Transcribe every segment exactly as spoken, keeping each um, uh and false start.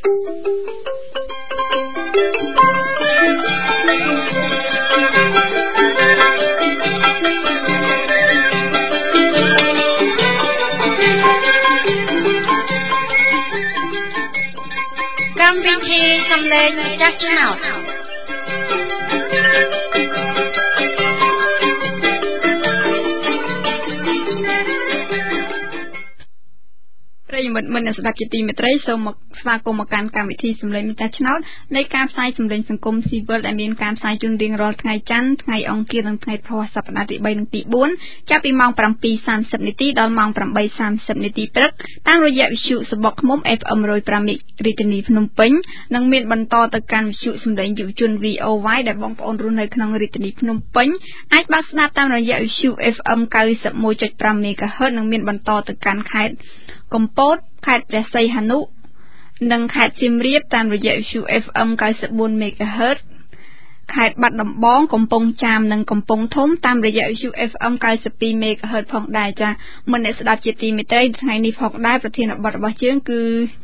កម្មវិធីសំឡេងចាស់ឆ្នោតប្រិយមិត្តមិត្តអ្នកស្ដាប់ជាទីមេត្រីសូមមកស្វាគមន៍មកកាន់កម្មវិធីសំឡេងមេតាឆ្នោតនៃការផ្សាយសំឡេងសង្គមស៊ីវិលដែលមានការផ្សាយជូនរៀងរាល់ថ្ងៃច័ន្ទថ្ងៃអង្គារនិងថ្ងៃព្រហស្បតិ៍សប្តាហ៍ទីបីនិងទីបួនចាប់ពីម៉ោង ប្រាំពីរសាមសិប នាទីដល់ម៉ោង ប្រាំបីសាមសិប នាទីព្រឹកតាមរយៈវិទ្យុសបុកឃ្មុំ អេហ្វ អឹម មួយរយប្រាំ រាជធានីភ្នំពេញនិងមានបន្តទៅកាន់វិទ្យុសំឡេងយុវជន វី អូ វ៉ៃ ដែលបងប្អូនរស់នៅក្នុងរាជធានីភ្នំពេញអាចបើកស្ដាប់តាមរយៈវិទ្យុ អេហ្វ អឹម ៩១.៥ មេហ្គាហឺត និងមានបន្តទៅកាន់ខេត្តកំពតខេត្តព្រះសីហនុនិងខេត្តសៀមរាបតាមរយៈវិទ្យុ អេហ្វ អឹម ៩៤ មេហ្គាហឺត ខេត្តបាត់ដំបងកំពង់ចាមនិងកំពង់ធំតាមរយៈវិទ្យុ អេហ្វ អឹម ៩២ មេហ្គាហឺត ផងដែរចា៎មិនអ្នកស្ដាប់ជាទីមេត្រីថ្ងៃនេះផងដែរប្រធានបទរបស់យើងគឺ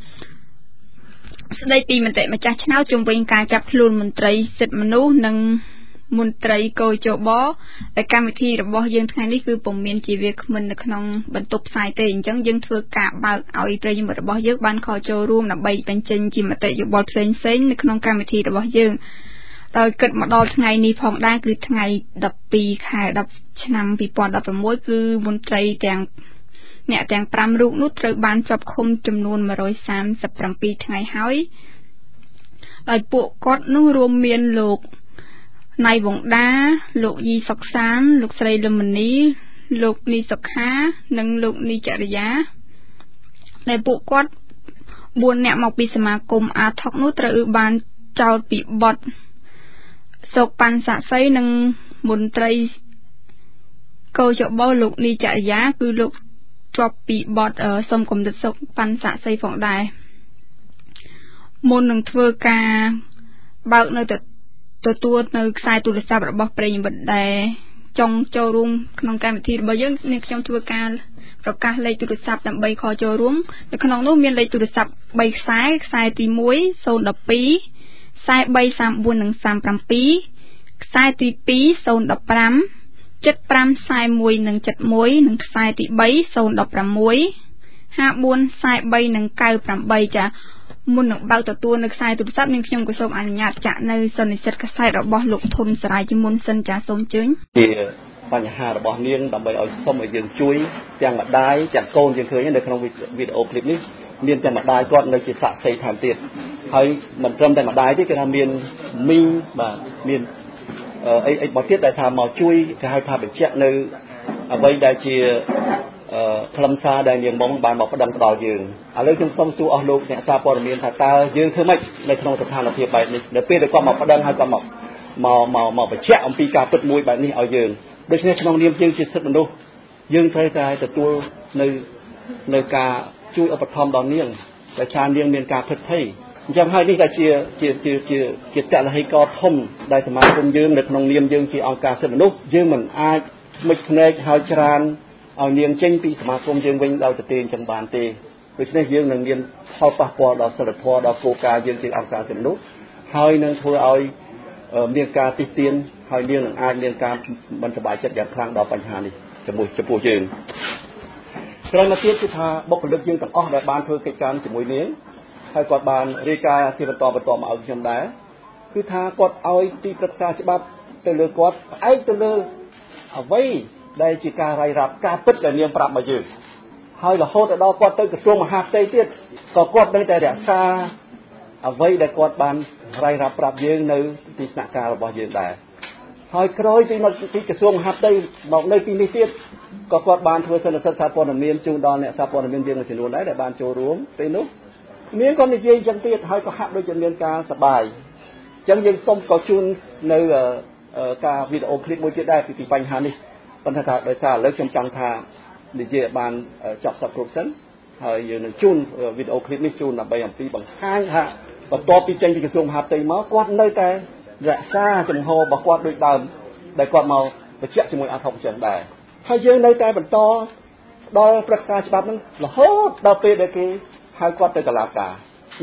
ស្ដីពីមតិម្ចាស់ឆ្នោតជុំវិញការចាប់ខ្លួនមន្ត្រីសិទ្ធិមនុស្សនិងមន្ត្រីកោជបតែកម្មវិធីរបស់យើងថ្ងៃនេះគឺពុំមានជាវាគ្មិននៅក្នុងបន្ទប់ផ្សាយទេអញ្ចឹងយើងធ្វើការបើកឲ្យប្រិយមិត្តរបស់យើងបានខលចូលរួមដើម្បីបញ្ចេញជាមតិយោបល់ផ្សេងផ្សេងនៅក្នុងកម្មវិធីរបស់យើងដោយគិតមកដល់ថ្ងៃនេះផងដែរគឺថ្ងៃដប់ពីរខែដប់ឆ្នាំពីរពាន់ដប់ប្រាំមួយគឺមន្ត្រីទាំងអ្នកទាំងប្រាំរូបនោះត្រូវបានចាប់ឃុំចំនួនមួយរយសាមសិបប្រាំពីរថ្ងៃហើយដោយពួកគាត់នោះរួមមានលោកណៃវងដាលោកយីសុកសានលោកស្រីលឹមមនីលោកនីសុខានិងលោកនីចរិយាដែលពួកគាត់បួននាក់មកពីសមាគមអាថុកនោះត្រូវបានចោទពីបទសោកប៉ាន់សាក់សីនិងមន្ត្រីកោជបលោកនីចរិយាគឺលោកជាប់ពីបទសុំគំនិតសោកប៉ាន់សាក់សីផងដែរមុននឹងធ្វើការបើកនៅទទួលនៅខ្សែទូរស័ព្ទរបស់ប្រិយមិត្តដែលចង់ចូលរួមក្នុងកម្មវិធីរបស់យើងនាងខ្ញុំធ្វើការប្រកាសលេខទូរស័ព្ទដើម្បីខលចូលរួមនៅក្នុងនោះមានលេខទូរស័ព្ទបីខ្សែខ្សែទីមួយ ศูนย์ หนึ่ง สอง ខ្សែបី สาม สี่ និង สาม เจ็ด ខ្សែទីពីរ ศูนย์ หนึ่ง ห้า เจ็ด ห้า ខ្សែមួយនិង เจ็ด หนึ่ง និងខ្សែទីបី ศูนย์ หนึ่ง หก ห้า สี่ ខ្សែបីនិង เก้า แปด ចាមុននឹងបើកទទួលនៅខ្សែទូរស័ព្ទនាងខ្ញុំក៏សូមអនុញ្ញាតចាក់នៅសន្និសីទកាសែតរបស់លោកធុនសរាយជាមុនសិនចាសូមជើញជាបញ្ហារបស់នាងដើម្បីឲ្យសូមឲ្យយើងជួយទាំងម្ដាយទាំងកូនយើងឃើញនៅក្នុងវីដេអូឃ្លីបនេះមានទាំងម្ដាយគាត់នៅជាសាក្សីថែមទៀតហើយមិនត្រឹមតែម្ដាយទេគឺថាមានមីងបាទមានអីអីបទទៀតដែលថាមកជួយគេហៅថាបញ្ជាក់នៅអ្វីដែលជាខ្លឹមសារដែលនាងមុំបានមកប្តឹងដល់យើងឥឡូវខ្ញុំសូមសួរអស់លោកអ្នកសារព័ត៌មានថាតើយើងធ្វើម៉េចនៅក្នុងស្ថានភាពបែបនេះនៅពេលដែលគាត់មកប្តឹងហើយគាត់មកមកមកមកបញ្ជាក់អំពីការពិតមួយបែបនេះឲ្យយើងដូច្នេះក្នុងនាមយើងជាសិទ្ធិមនុស្សយើងត្រូវតែទទួលនៅនៅការជួយឧបត្ថម្ភដល់នាងដែលថានាងមានការភិតភ័យអញ្ចឹងហើយនេះក៏ជាជាជាជាជាតលហិកធំដែលសមាគមយើងនៅក្នុងនាមយើងជាអង្គការសិទ្ធិមនុស្សយើងមិនអាចមិនភ្នែកហើយច្រើនឲ្យនាងចេញពីសមាគមយើងវិញដោយទៅទេអញ្ចឹងបានទេដូច្នេះយើងនឹងមានផលប៉ះពាល់ដល់សិលធម៌ដល់គោលការណ៍យើងជាអង្គការសិទ្ធិមនុស្សហើយនឹងធ្វើឲ្យមានការទីទានហើយនាងនឹងអាចមានការមិនសប្បាយចិត្តយ៉ាងខ្លាំងដល់បញ្ហានេះជាមួយចំពោះយើងក្រោយមកទៀតគឺថាបុគ្គលិកយើងទាំងអស់ដែលបានធ្វើកិច្ចការជាមួយនាងហើយគាត់បានរាយការណ៍ជាបន្តបន្តមកឲ្យខ្ញុំដែរគឺថាគាត់ឲ្យទីប្រឹក្សាច្បាប់ទៅលើគាត់ផ្អែកទៅលើអ្វីដែលជាការរាយរាប់ការពិតដែលនាងប្រាប់មកយើងហើយរហូតដល់គាត់ទៅក្រសួងមហាផ្ទៃទៀតក៏គាត់នៅតែរក្សាអ្វីដែលគាត់បានរាយរាប់ប្រាប់យើងនៅទីស្នាក់ការរបស់យើងដែរហើយក្រោយពីមកទីក្រសួងមហាផ្ទៃមកនៅទីនេះទៀតក៏គាត់បានធ្វើសន្និសីទសារព័ត៌មានជូនដល់អ្នកសារព័ត៌មានយើងមួយចំនួនដែរដែលបានចូលរួមពេលនោះនាងក៏និយាយអញ្ចឹងទៀតហើយក៏ហាក់ដូចជាមានការសប្បាយអញ្ចឹងយើងសូមក៏ជូននៅការវីដេអូឃ្លីបមួយទៀតដែរពីបញ្ហានេះប៉ុន្តែថាដោយសារឥឡូវខ្ញុំចង់ថានិយាយបានចប់សពគ្រប់សិនហើយយើងនឹងជូនវីដេអូឃ្លីបនេះជូនដើម្បីអំពីបង្ហាញថាបន្ទាប់ពីចេញពីក្រសួងមហាផ្ទៃមកគាត់នៅតែរក្សាចំហរបស់គាត់ដូចដើមដែលគាត់មកបញ្ជាក់ជាមួយអាថុកចឹងដែរហើយយើងនៅតែបន្តដល់ប្រឹក្សាច្បាប់ហ្នឹងរហូតដល់ពេលដែលគេហៅគាត់ទៅតុលាការអញ្ចឹង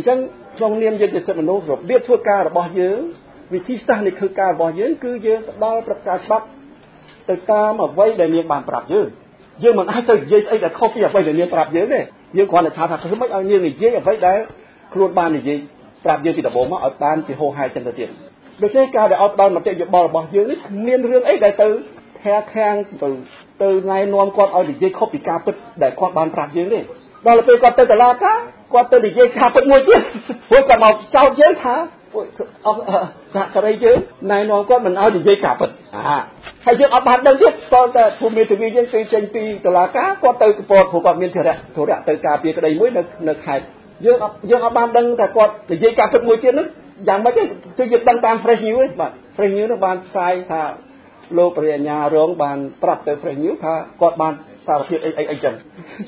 trong niềm dân sự mình nói rồi biết thua ca là bao nhiêu vì khi ta này khơi ca bao nhiêu cứ dương đo bật ca bắt từ ta mà vay để niềm bàn bạc dương dương mà ai từ dây ấy là không phải vay để niềm bạc dương này dương còn là thà thà thứ mấy ao niềm này dây vay đấy luôn ban này gì bạc dương thì là bộ mà ở ban thì hồ hai chân là tiền được cái ca để ở ban mà tiền dụng bao là bao nhiêu niềm riêng ấy đại từ theo khang từ từ ngày non con ở thì dây không bị ca bứt để con ban bạc dương này đó là tôi con từ từ la cá con từ thì dây ca bứt mua chứ tôi còn một sau dây hả ông dạ cái đây chứ này nó có mình ao thì dây cả bật à hay chứ ở bàn đơn chứ con ta thu miên từ vi dân từ trên pi từ lá cá con từ bột của con miên thừa đấy thủ đã từ cà pi cái đây mới được được hại dương dương ở bàn đơn ta con thì dây cả bật mùi tiên nữa dạng mấy cái tôi dịch đăng tam fresh news ấy mà fresh news nó bàn sai thà lô bề nhà rong bàn pรับtừ fresh news thà con bàn sao thiệt ấy ấy ấy chẳng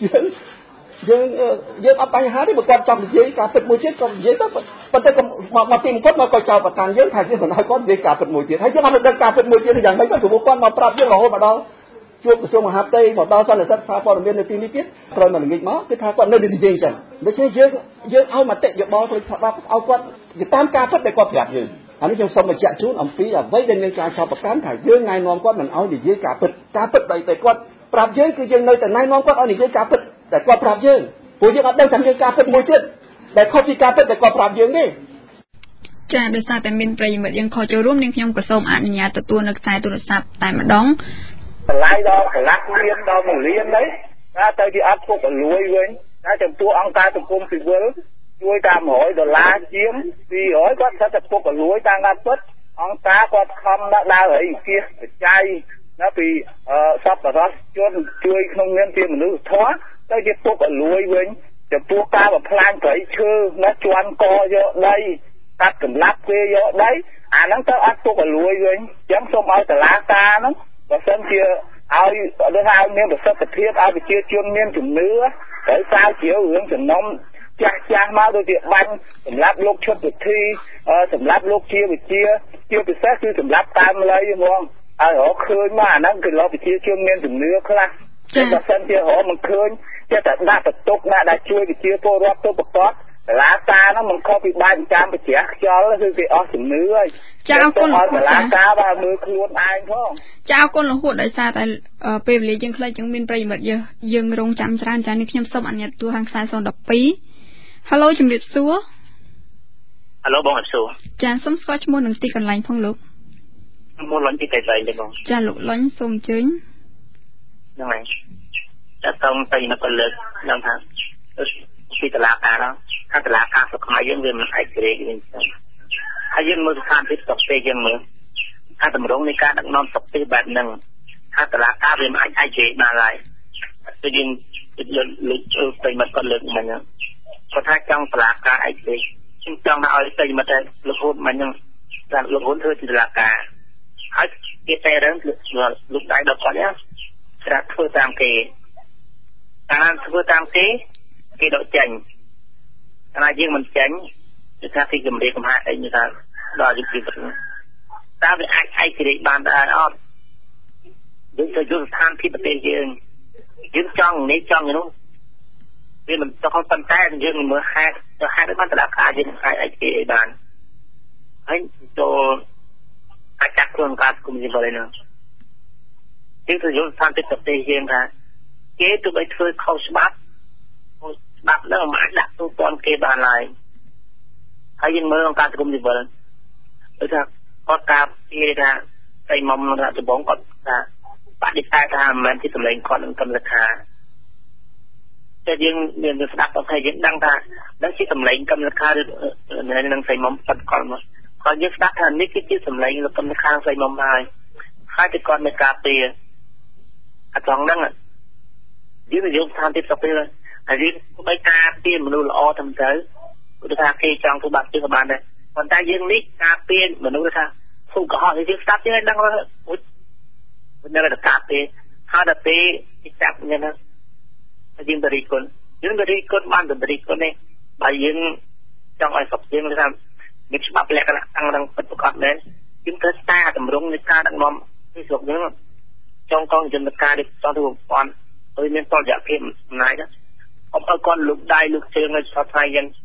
dương dương ở bài hát đấy một con trong giấy cả phật mùi chết còn giấy đó còn tôi mà mà tìm cốt mà coi chào và càng dương thành chứ còn nói con giấy cả phật mùi chết hay chứ mà được cả phật mùi chết thì chẳng mấy con thủ một con mà prap dương là hôm mà đâu chuột của sông mà hạt tây mà đâu sao là rất pha phò bên này tin biết rồi mà nghịch máu cái thà con nơi đi giấy chẳngไม่ใช่dương dương ao mà tệ giật bao thôi phật ao con cái tam ca phật để con đẹp dương anh ấy trong sông mà chạy xuống ông phí là với đến người cha chào bậc cán thải dương ngày non con mình ao thì giấy cả phật cả phật đầy đầy con prap dươngคือdương nơiแต่ngày non con ao thì giấy cả phậtแต่ก็ปรับเยอะผู้ยังอัดดังทำยังการเป็นมวยเจ็ดแต่ข้อที่การเป็นแต่ก็ปรับเยอะนี่จ้าโดยสารแต่มินประโยชน์ยังขอจะร่วมในขยมกระทรวงอนุญาตตัวนักสายโทรศัพท์แต่มาดองไล่ดอกลักเลี้ยงดอกหมูเลี้ยงเลยถ้าเจอที่อัดพวกรวยเว้ยถ้าจะตัวองค์การตะกุมสิเวิร์ช่วยตามหอยดอลลาร์เจียมปีหอยก็ถ้าจะพวกรวยตามงานปุ๊บองค์การก็คำละดาวไอ้เกี้ยใจนะปีเอ่อซับแบบว่าช่วยช่วยขนมเงินเตี้ยมนุษย์ท้อtới cái thuốc ở lùi vớiจะพวกก้าแบบพลานเผยชื่อนัดชวนกอเยอะได้ตัดกับลับเยอะได้อ่านั่งเต้าอัดพวกở lùi vớiยังส่งเอาแต่ลาตาเนาะแบบเส้นเชียเอาเรื่องเอาเนี่ยแบบเส้นตะเทียบเอาไปเชียร์ชวนเนี่ยจุ่มเนื้อเผยซาเขียวเหลืองจุ่มนมจ้าจ้ามาโดยเดียบันสำรับลูกชดไปทีเออสำรับลูกเชียร์ไปเชียร์เชียร์ไปแท้คือสำรับตามเลยยังมองเออเขาเคยมานั่งคือเราไปเชียร์ชวนเนี่ยจุ่มเนื้อครับแต่แบบเส้นเชียร์เขามันเคยจะแต่หน้าตะตุกหน้าได้ช่วยไปเชียร์พวกรอบตัวประกอบลาตาเนาะมันเข้าไปบ้านจามไปเสียจอแล้วคือไปออกถึงเนื้อเจ้าคนหลาตาบ้ามือคล้วนอายพ่อเจ้าคนหลวงหัวได้ซาแต่เออเปรียบเลยยังเคยจังมินประโยชน์เยอะยังรงจำจานจานนี้ขยมส้มอันนี้ตัวทางซ้ายสองดอกปีฮัลโหลจุ่มเด็ดซัวฮัลโหลบองอัดซัวจานส้มสกอตช์มูนหนึ่งตีกันไลน์พ่องลูกมูนล้นที่ไกลใจเลยบองจานลูกล้นส้มจื้นยังไงจะต้องไปนักเลิกยังทางที่ตลาดการแล้วถ้าตลาดการสุขภาพยังเรื่องมันไอ้เกรย์ยังถ้ายังมือสานที่ตกเตยยังมือถ้าตำรวจในการดักนอนตกเตยแบบหนึ่งถ้าตลาดการเรื่องไอ้ไอ้เกรย์มาอะไรจะยิงจะเลิกเลิกเออไปมันก็เลิกมันยังเพราะถ้าจ้องตลาดการไอ้เกรย์จึงจ้องมาเอาเตยมาได้ลูกหุ่นมันยังการลูกหุ่นเธอที่ตลาดการไอ้เกรย์แต่เรื่องลูกได้ดอกก่อนเนี้ยจะเพื่อตามเกย์การเพื่อตามเกย์เกย์ดอกจันการยิงมันจันจะถ้าที่กำเริบกำหาไอ้นี่ถ้าเราจะพิจารณาถ้าเป็นไอ้ไอ้เกย์บานได้อ้อยึดจะยึดทางที่ประเทศยืนยึดจ้องนี้จ้องอยู่นู้นนี่มันต้องเขาตั้งแต่ยืนมือแฮกจะแฮกได้บ้านตลาดการยืนไอ้ไอ้เกย์บานให้ตัวอาจักรโครงการกลุ่มยิงอะไรเนาะยึดจะยึดทางที่ประเทศยืนค่ะเกย์ตัวไปเธอเข้าสบับบับแล้วมาดักตัวตอนเกย์บานลายให้ยิงมือของการกลุ่มยิงอะไรหรือถ้าก็กราบเกย์ค่ะไปมอมนะจะบ้องก่อนค่ะปฏิบัติธรรมมันที่สำเร็จก่อนกำลังคาจะยิงเรียนจะสดับเอาใครยิงดังท่าแล้วที่สำเร็จกำลังคาในนังใส่มอมปัดก่อนมาก่อนยิงสดับท่านนี่คือที่สำเร็จแล้วกำลังคาใส่มอมมาข้าจะก่อนในกาเปียอาจองนั่งอ่ะยืนอยู่ทางที่สเปรย์อันนี้ไปกาเปียนมนุษย์ละอทำเถอะอุตสาหกรรมจองทุบัตที่ประมาณนั้นคนใต้ยืนนี้กาเปียนมนุษย์ละสู้กับห่อที่ยืนสตั๊บยังไงดังเลยอุ้ยมันนั่นแหละกาเปียห้าดเปียที่จับเนี่ยนะยืนบริกรยืนบริกรมันบริกรเนี่ยไปยืนจองไอ้ศพยืนเลยครับมีฉบับแรกนะตั้งดังประกอบเลยยืนเทสตาตำรวจในการดังนอมที่สุดเนี่ยจองกองจนการดิตอนที่ผมฟันเอ้ยเนี่ยตอนอยากเพิ่มนายนะเอาเอาก้อนลูกได้ลูกเชิงเลยชอบไทยยัง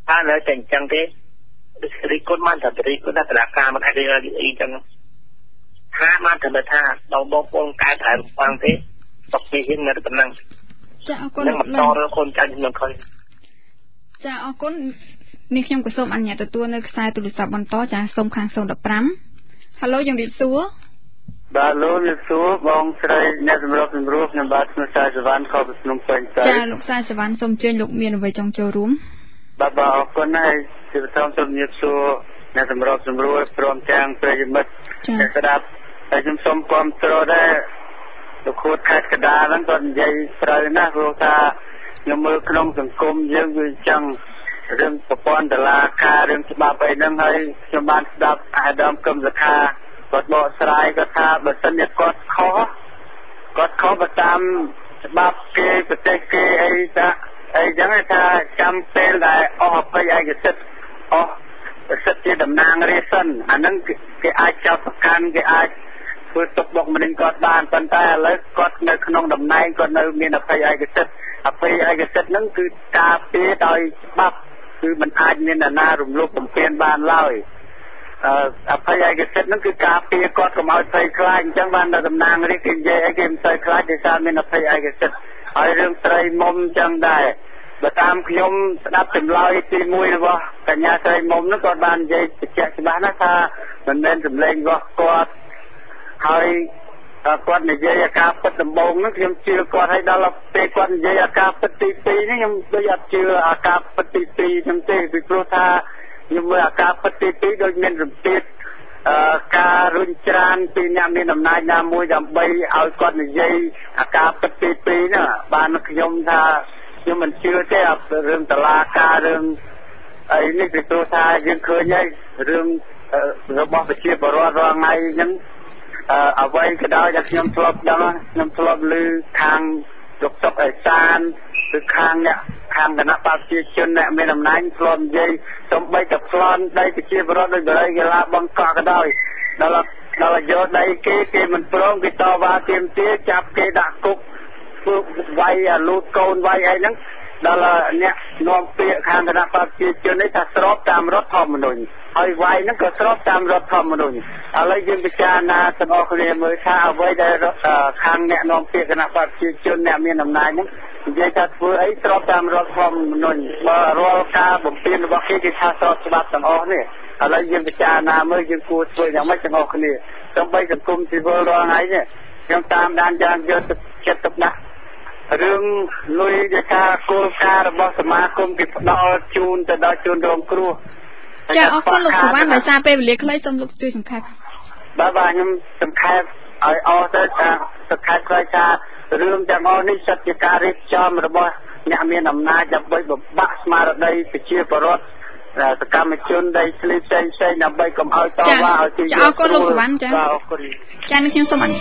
ថាលើតែអញ្ចឹងទេរីគុណបានតែរីគុណដល់តឡាការមិនអាចរីអីចឹងថាបានតែថាដល់បងប្អូនកែប្រែផងទេតពីហ៊ាននៅប៉ុណ្ណឹងចាអរគុណលោកបន្តរឿងកូនចៅខ្ញុំឃើញចាអរគុណនេះខ្ញុំក៏សូមអនុញ្ញាតទទួលនៅខ្សែទូរស័ព្ទបន្តចាសូមខាងศูนย์ หนึ่ง ห้า Halo ជំរាបសួរបាទលោកជំរាបសួរបងស្រីអ្នកសម្របសម្រួលខ្ញុំបាទខ្ញុំសាយសវណ្ណខបភ្នំពេញចាលោកសាយសវណ្ណសូមអញ្ជើញលោកមានអ្វីចង់ចូលរួមបាទបាទអរគុណហើយជាបន្តសូមជំរាបសួរអ្នកសម្របសម្រួលព្រមទាំងប្រិយមិត្តអ្នកស្ដាប់ហើយខ្ញុំសូមគាំទ្រដែរលោកខួតខេត្តកណ្ដាលហ្នឹងគាត់និយាយត្រូវណាស់ព្រោះថាខ្ញុំមើលក្នុងសង្គមយើងវាអញ្ចឹងរឿងប្រព័ន្ធតុលាការរឿងច្បាប់អីហ្នឹងហើយខ្ញុំបានស្ដាប់អាដាមកឹមសខាគាត់បកស្រាយគាត់ថាបើសិនជាគាត់ខុសគាត់ខុសទៅតាមច្បាប់គេប្រទេសគេអីថាអីចឹងថាចាំពេលដែលអស់អភ័យឯកសិទ្ធិអស់សិទ្ធិជាតំណាងរាស្ត្រសិនអាហ្នឹងគេអាចចាប់ប្រកាន់គេអាចធ្វើទុកបុកម្នេញគាត់បានប៉ុន្តែឥឡូវគាត់នៅក្នុងតំណែងគាត់នៅមានអភ័យឯកសិទ្ធិអភ័យឯកសិទ្ធិហ្នឹងគឺការពារដោយច្បាប់គឺมันអាចមានអ្នកណារំលោភបំពានបានឡើយអឺអភ័យឯកសិទ្ធិហ្នឹងគឺការពារគាត់កុំឲ្យភ័យខ្លាចអញ្ចឹងបានដល់តំណាងរាស្ត្រគេនិយាយអីគេមិនសូវខ្លាចដោយសារមានអភ័យឯកសិទ្ធិហើយរឿងស្រីមុំអញ្ចឹងដែរបើតាមខ្ញុំស្ដាប់ចម្លើយទីមួយរបស់កញ្ញាស្រីមុំហ្នឹងគាត់បាននិយាយបញ្ជាក់ច្បាស់ណាស់ថាមិនមែនសម្លេងរបស់គាត់ហើយគាត់និយាយអាការពិតដំបូងហ្នឹងខ្ញុំជឿគាត់ហើយដល់ពេលគាត់និយាយអាការពិតទីពីរនេះខ្ញុំដូចអត់ជឿអាការពិតទីពីរហ្នឹងទេពីព្រោះថាខ្ញុំមើលអាការពិតទីពីរដូចមានរំពាតអឺការរុញច្រានពីអ្នកមានអំណាចណាមួយដើម្បីឲ្យគាត់និយាយអាការពិតទីពីរហ្នឹងបានខ្ញុំថាខ្ញុំមិនជឿទេរឿងតឡាការរឿងអីនេះពីព្រោះថាយើងឃើញហើយរឿងរបស់ប្រជាពលរដ្ឋរាល់ថ្ងៃហ្នឹងអឺអ្វីក៏ដោយដែលខ្ញុំធ្លាប់ដឹងខ្ញុំធ្លាប់ឮខាងលោកសុកអេសានឬខាងអ្នកខាងគណៈបព្វជិជនអ្នកមានអំណាចធ្លាប់និយាយសំបីតែប្លន់ដីប្រជាពលរដ្ឋដោយបរិយាកាសបង្កក់ក៏ដោយដល់ដល់យកដីគេគេមិនព្រមគេតវ៉ាទាមទារចាប់គេដាក់គុកធ្វើវាយអាលូតកូនវាយអីហ្នឹងដល់អ្នកនាំពាក្យខាងគណៈបព្វជិជននេះថាស្របតាមរដ្ឋធម្មនុញ្ញហើយវាយហ្នឹងក៏ស្របតាមរដ្ឋធម្មនុញ្ញឥឡូវយើងពិចារណាទាំងអស់គ្នាមើលថាអ្វីដែលខាងអ្នកនាំពាក្យគណៈបព្វជិជនអ្នកមានអំណាចហ្នឹងនិយាយថាធ្វើអីស្របតាមរដ្ឋធម្មនុញ្ញបើរាល់ការបំពេញរបស់គេគេថាស្របច្បាប់ទាំងអស់នេះឥឡូវយើងពិចារណាមើលយើងគួរធ្វើយ៉ាងម៉េចទាំងអស់គ្នាដើម្បីសង្គមស៊ីវិលរាល់ថ្ងៃនេះខ្ញុំតាមដានយ៉ាងយកទឹកចិត្តទុកដាក់រឿងលុយដែលការគោលការណ៍របស់សមាគមគេផ្ដល់ជូនទៅដល់ជនរងគ្រោះចាអរគុណលោកសវណ្ណដោយសារពេលវេលាខ្លីសូមលោកជួយសង្ខេបបាទបាទខ្ញុំសង្ខេបឲ្យអស់ទៅថាសង្ខេបខ្លីថារឿងទាំងអស់នេះសិតជាការរៀបចំរបស់អ្នកមានអំណាចដើម្បីបំបាក់ស្មារតីប្រជាពលរដ្ឋសកម្មជនដីធ្លីផ្សេងផ្សេងដើម្បីកុំឲ្យតវ៉ាឲ្យទីចាអរគុណលោកសវណ្ណចាបាទអរគុណចានេះខ្ញុំសូមអរ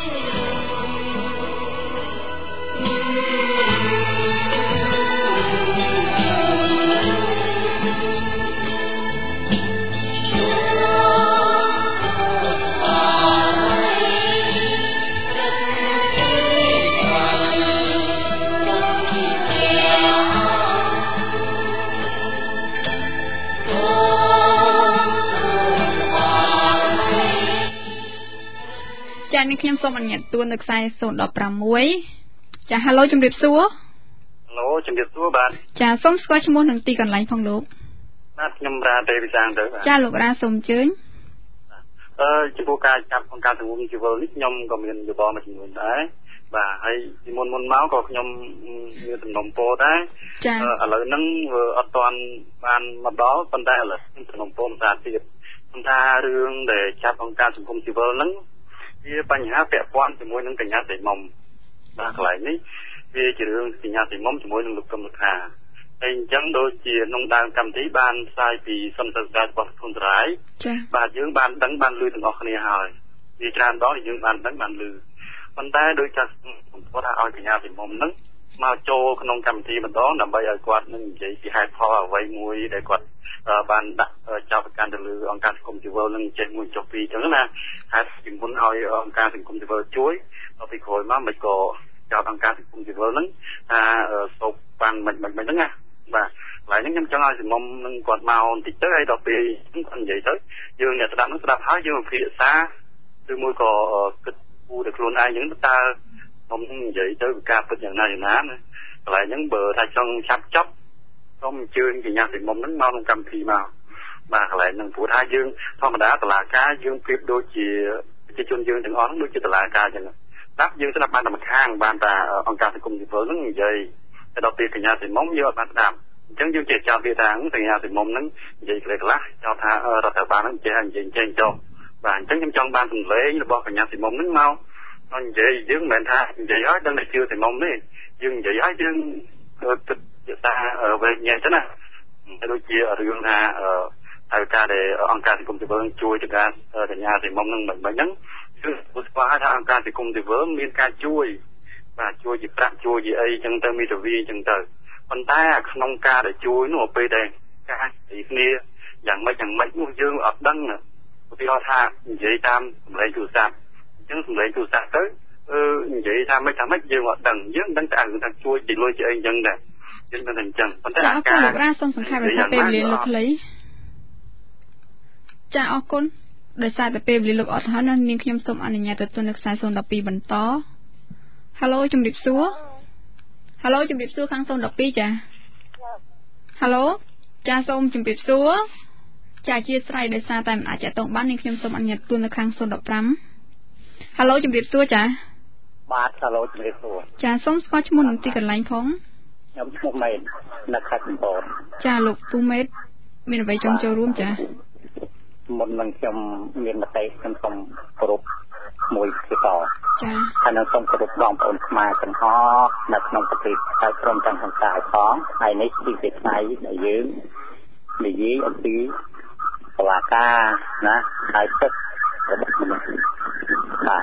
ចានេះខ្ញុំសូមអនុញ្ញាតទួននៅខ្សែศูนย์ หนึ่ง ห้าចា Halo ជំរាបសួរ Halo ជំរាបសួរបាទចាសូមស្គាល់ឈ្មោះនិងទីកន្លែងផងលោកបាទខ្ញុំរ៉ាទេវិសាងទៅចាលោករ៉ាសូមអញ្ជើញអឺចំពោះការចាប់អង្គការសង្គមស៊ីវិលនេះខ្ញុំក៏មានយោបល់មួយចំនួនដែរបាទហើយពីមុនមុនមកក៏ខ្ញុំមានសំណុំពរដែរឥឡូវហ្នឹងអត់ទាន់បានមកដល់ប៉ុន្តែឥឡូវខ្ញុំសំណុំពរមិនថាទៀតខ្ញុំថារឿងដែលចាប់អង្គការសង្គមស៊ីវិលហ្នឹងវាបញ្ហាពាក់ព័ន្ធជាមួយនឹងកញ្ញាសីមុំបាទកន្លែងនេះវាជារឿងកញ្ញាសីមុំជាមួយនឹងលោកកឹមសុខាហើយអញ្ចឹងដូចជាក្នុងដើមកម្មវិធីបានផ្សាយពីសន្និសីទរបស់ធនធានរាយបាទយើងបានដឹងបានឮទាំងអស់គ្នាហើយវាច្រើនដងយើងបានដឹងបានឮប៉ុន្តែដោយចាស់ผมគាត់ថាឲ្យកញ្ញាសីមុំហ្នឹងមកចូលក្នុងកម្មវិធីម្ដងដើម្បីឲ្យគាត់នឹងនិយាយពីហេតុផលអ្វីមួយដែលគាត់បានដាក់ចោទប្រកាន់ទៅលើអង្គការសង្គមស៊ីវិលនឹងចេញមួយចុះពីរអញ្ចឹងណាហើយពីមុនឲ្យអង្គការសង្គមស៊ីវិលជួយដល់ពីក្រោយមកមិនក៏ចោទអង្គការសង្គមស៊ីវិលហ្នឹងថាសោកបានមិនមិនហ្នឹងណាបាទ lại những trong ai thì mong nâng quạt màu thì tới đây đọc về chúng con vậy tới dương nhà ta nó sẽ đạp háo dương phía xa từ môi cò kịch u được luôn ai những ta mong vậy tới ca phậtอย่างnày ná lại những bờ thay trong chắp chóc không chưa thì nhà thì mong nâng mau nâng cầm thì màu mà lại nâng phụ thai dương thôi mà đã là cá dương phép đôi chỉ chỉ chôn dương từng ón đôi chỉ là cá vậy đáp dương sẽ đạp ban làm khang ban ta ông ca thì cùng thì vỡ như vậy đầu tiên thì nhà thì mong như bạn làm chẳng dương chỉ cho việc tháng thì nhà thì mong nâng vậy là lá cho tha ra tờ ban nâng chơi hành gì trên cho và chẳng trong trong ban tuần lễ như bao nhà thì mong nâng mau nó vậy dương mệnh tha vậy hết đơn này chưa thì mong đấy dương vậy hết dương ta ở về nhà thế nào đôi chia ở dương tha ở ở ca để ông ca thì cùng thì vỡ chui cho ca ở nhà thì mong nâng mình mới nhấn vượt qua hai ông ca thì cùng thì vỡ miên ca chui và chui gì prạ chui gì ấy chẳng tơ mi tơ vi chẳng tơ con ta không ca để chui nó bê đèn ca thì kia chẳng mấy chẳng mấy mua dương ở đăng nè thì họ tha vậy tam lấy chủ sạp chẳng lấy chủ sạp tới ừ vậy tam mấy thằng mấy dương ở đằng dương đăng ta thằng chui chỉ lôi chị ấy chẳng nè chẳng thành chẳng con ta ca ra xong sẵn khai về ta bê liền lực lấy cha ở con đời xa ta bê liền lực ở tháo nên nhưng khi em xong anh nhà tôi tôi được sai xong tập pi bẩn to hello chung điệp xúa hello chung điệp xúa khang xong đọc pi cha hello cha xong chung điệp xúa cha chia sẻ đời xa tại mà cha tổng bán nên khi em xong anh nhật tôi được khang xong đọc rắm hello chung điệp xúa cha bát hello chung điệp xúa cha xong scotch môn tí cần lạnh phóng nhóm một mệt là khách bồn cha lục tu mét mình phải trong châu room cha một lần trong miền Bắc Tây trong sông Cột mùi cái cỏ, anh đang sông Cột đong ổn mà cần ho đặt nông tập việc tại trong trang hàng xài khó, ai nấy đi việc này để dưới để dưới ở phía là ca, nè, hai sức để bắt mình, và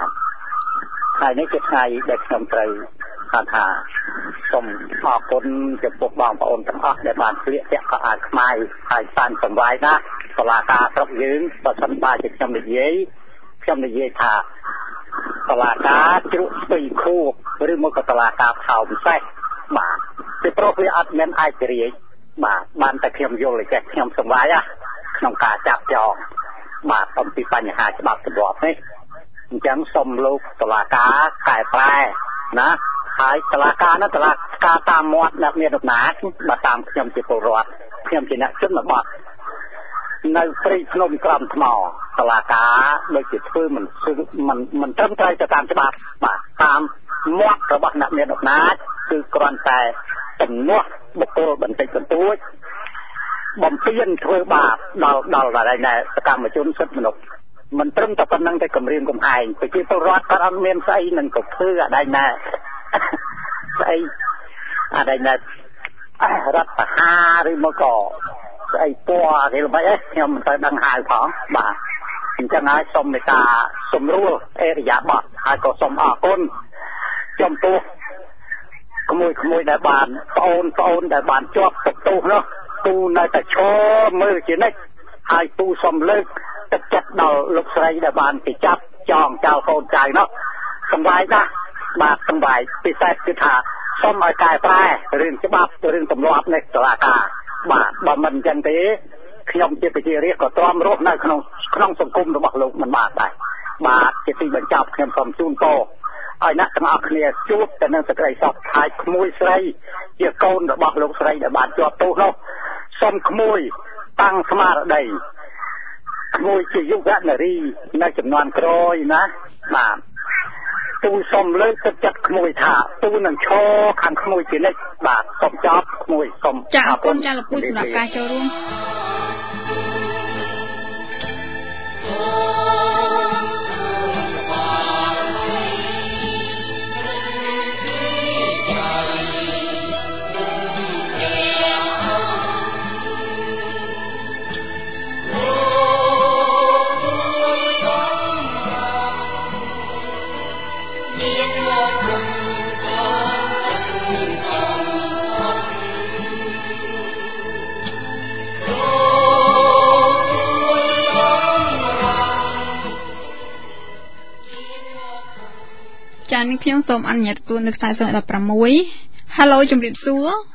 hai nấy cái hai để trong trời hàn hà sông họ conจะปกป้องพระองค์ทั้งหมดในบ้านเลี้ยงก็อาจไม่ให้สานสมไว้นะสลากาตบยืนประชันบาจิตจำได้ยี่จำได้ยี่ท่าสลากาจุปีคู่หรือมันก็สลากาเผาใส่บ่าจะโปรฟิอัดเน้นไอเจริญบ่าบ้านตะเคียมโยเลยแกเคียมสมไว้อะน้องกาจับจองบ่าต้องปีปัญหาฉบับตำรวจนี่จังสมลูกสลากาไก่ปลายนะหายตลาดการนั่นตลาดการตามมอดนักเรียนหนามาตามเพียมจิตรอดเพียมจิตนักขึ้นมาบอดในปริพนมกรามทมอตลาดการโดยจิตพื้นมันมันมันตั้งใจจะตามฉบับมาตามมอดระบาดนักเรียนหนาคือกรอนแต่จำนวนบุคคลบันทึกบันทึกบ่มเพี้ยนเทือบาปดาวดาวอะไรในสกรรมจุนสุดมนุษย์มันตั้งแต่ปนังแต่กำเรียนกำไอไปจิตรอดการเมียนไซนั่นก็คืออะไรในไอ้อะไรนะรัฐหาหรือมาก่อไอ้ตัวที่เราไปเอ๊ะเนี่ยมันจะดังหายของบ่าจะง่ายสมในตาสมรู้เอริยาบอดหายก็สมออกคนจมตัวขโมยขโมยในบ้านโอนโอนในบ้านจอบตกตู้เนาะตู้ในแต่โชว์มือจีนิดหายตู้สมเลิกจะจัดดาวลูกใส่ในบ้านติจับจองเจ้าโอนใจเนาะสบายนะบาดสบายปีศาจคือถาส้มไอกายปลายเรื่องฉบับเรื่องตำรวจในตลาดกาบาดบามันจันทีขยมเจไปเจเรียกก็ตรอมรบในขนมขนมสังคมระบบลูกมันบาดไปบาดเจตีบรรจับขยมสมจูนโตไอ้นักสมาคมเนี่ยจุดแต่นั่งสกายสอบทายขโมยใส่เกี่ยวกับระบบลูกใส่ในบาดจอบตู้เขาส้มขโมยตั้งสมาร์ทได้ขโมยจียุกะนารีในจำนวนกรอยนะบาดตูสมเลิกจัดขโมยถาตูนั่งโชว์ขันขโมยจีเล็กบาทสมจับขโมยสมจากคนจากลูกผู้สำหรับการเจ้ารุ่งจานนี้เพียงสมอันเนี่ยตัวนึกสายส่วนระดับประมุยฮัลโหลจุ่มดิบซัว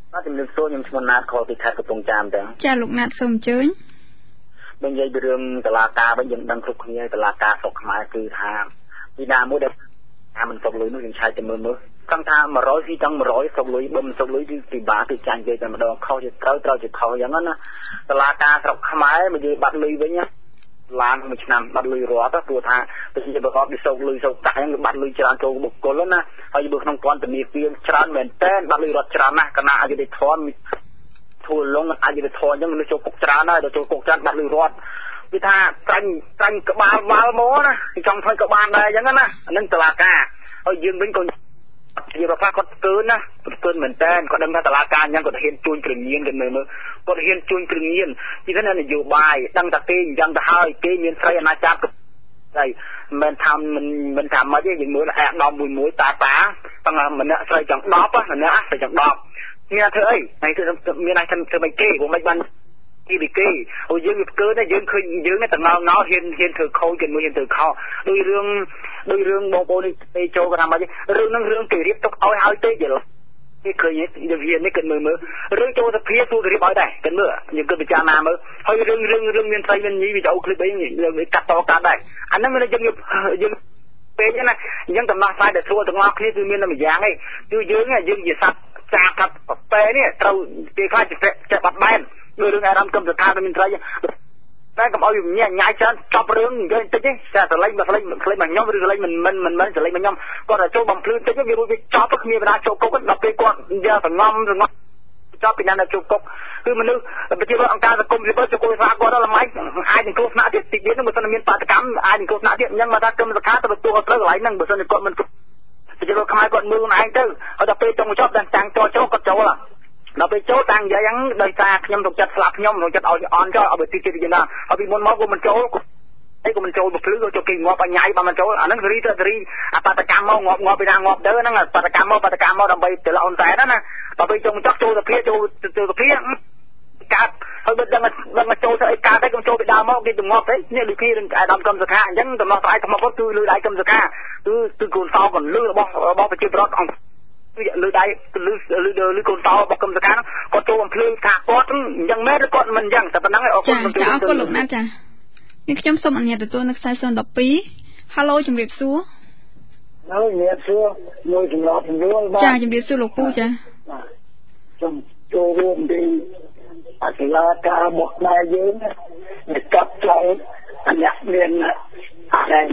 អត់ជំរាបសួរខ្ញុំឈ្មោះណាតខលពីខេត្តកំពង់ចាមទាំងចាលោកណាតសូមអញ្ជើញបើនិយាយពីរឿងតឡាការវិញយើងដឹងគ្រប់គ្នាតឡាការស្រុកខ្មែរគឺថាពីណាមួយដែលថាមិនសុកលុយនោះយើងឆែកទៅមើលមើលគំថា100ពីទាំង100សុកលុយបើមិនសុកលុយគឺពិបាកគឺចាញ់គេតែម្ដងខុសជាត្រូវត្រូវជាខុសអញ្ចឹងណាតឡាការស្រុកខ្មែរមកនិយាយបាត់លុយវិញឡានមួយឆ្នាំបាត់លុយរត់ព្រោះថាប្រជាពលរដ្ឋវាសុកលុយសុកតាក់ហ្នឹងបាត់លុយច្រើនចូលបុគ្គលណាហើយបើក្នុងពន្ធនាគារច្រើនមែនតើបាត់លុយរត់ច្រើនណាស់គណៈអយុធធម៌ធូរលងអយុធធម៌អញ្ចឹងមនុស្សចូលគុកច្រើនហើយដល់ចូលគុកច្រើនបាត់លុយរត់គឺថាត្រាញ់ត្រាញ់ក្បាលវល់មកណាចង់ធ្វើក៏បានដែរអញ្ចឹងណាអានឹងតឡាការហើយយើងវិញក៏ជាប្រកាសគាត់កើណាកើមែនតើគាត់ដឹងថាតឡាការអញ្ចឹងគាត់ហ៊ានជួញគ្រឿងញៀនគាត់មើលមើលគាត់ហ៊ានជួញគ្រឿងញៀនពីហ្នឹងនយោបាយដឹងតែគេអញ្ចឹងទៅហើយគេមានស្រីអនាចារហើយមិនថាមិនមិនថាម៉េចទេយើងមើលអាដមមួយមួយតាតាប៉ុន្តែម្នាក់ស្រីចង់ដប់ម្នាក់ស្រីចង់ដប់មានធ្វើអីហើយគឺមានអាចធ្វើមិនគេព្រោះមិនបានទីពីគេអូយើងវាកើដែរយើងឃើញយើងតែងោងោហ៊ានហ៊ានធ្វើខូចគេមួយហ៊ានធ្វើខោដោយរឿងដោយរឿងបងប្អូននេះទេចូលក៏ថាម៉េចរឿងហ្នឹងរឿងគេរៀបទុកឲ្យហើយទេយល់គេឃើញយើងវានេះគិតមើលមើលរឿងចូលសភាទូគេរៀបឲ្យដែរគិតមើលយើងគិតពិចារណាមើលហើយរឿងរឿងរឿងមានស្រីមានញីវីដេអូឃ្លីបអីកាត់តកាត់ដែរអាហ្នឹងមានយើងយើងពេកណាអញ្ចឹងដំណោះស្រាយដែលធ្វើទាំងអស់គ្នាគឺមានតែម្យ៉ាងឯងគឺយើងយើងជាសត្វចាកាត់បែនេះត្រូវគេខ្លាចចេះបាត់បែនដោយរឿងអារម្មណ៍កម្មសខាមានត្រីតែកុំឲ្យញ៉ាញ៉ាយច្រើនចប់រឿងនិយាយតិចទេតែសលេងមកសលេងសលេងមកខ្ញុំឬសលេងមិនមិនមិនមិនសលេងមកខ្ញុំគាត់តែចូលបំភ្លឺតិចវារួចវាចប់គ្មានបណ្ដាចូលគុកដល់ពេលគាត់យកសងំសងំចប់ពីណាចូលគុកគឺមនុស្សប្រជាពលរដ្ឋអង្គការសង្គមស៊ីវិលចូលគួរស្វាគាត់ដល់ល្មិចអាចនឹងគ្រោះថ្នាក់ទៀតតិចទៀតនឹងបើសិនមានបាតកម្មអាចនឹងគ្រោះថ្នាក់ទៀតអញ្ចឹងមកថាកម្មសខាទៅទទួលឲ្យត្រូវកន្លែងហ្នឹងបើសិនគាត់មិនប្រជាពលរដ្ឋខ្មែរគាត់មើលខ្លួនឯងទៅហើយដល់ពេលចង់ចប់ដល់តាំងចូលចូលគាត់ចូលដល់ពេលចូលតាំងយ៉ាងដោយសារខ្ញុំទុកចិត្តស្លាប់ខ្ញុំទុកចិត្តឲ្យអន់ចោលឲ្យទីទីយ៉ាងណាហើយពីមុនមកក៏មិនចូលអីក៏មិនចូលមកភ្លឺក៏ចូលគេងាប់បញ្ញាយបើមិនចូលអាហ្នឹងសេរីទៅសេរីអបតកម្មមកងាប់ងាប់ពីណាងាប់ទៅហ្នឹងបតកម្មមកបតកម្មមកដើម្បីទៅលអនតែណាដល់ពេលចង់ចោះចូលសភាចូលទៅសភាកាត់ហើយបើដឹងដឹងមកចូលទៅអីកាត់ទៅក៏ចូលពីដើមមកគេទៅងាប់ទេនេះលីគីនឹងអាដាមកម្មសខាអញ្ចឹងដំណោះស្រាយថ្មពុតគឺលឺដៃកម្មសខាគឺគឺគូនសោកលឺរបស់របស់ប្រជាពលរដ្ឋអង្គលឺដៃលឺលឺលឺកូនតោរបស់កម្មសខាគាត់ចូលបំភ្លឺថាគាត់អញ្ចឹងមែនឬគាត់មិនអញ្ចឹងតែប៉ុណ្ណឹងឯងអរគុណចាអរគុណលោកណាត់ចានេះខ្ញុំសូមអនុញ្ញាតទទួលនៅខ្សែ ศูนย์ หนึ่ง สอง Halo ជំរាបសួរហើយជំរាបសួរមួយសម្រាប់ជំនួយបាទចាជំរាបសួរលោកពូចាសូមចូលរួមពីអសិលាការមកដែរយើងដែលកាប់ចោលអញ្ញាមានអែ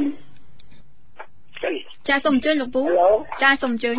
ចាសូមអញ្ជើញលោកពូចាសូមអញ្ជើញ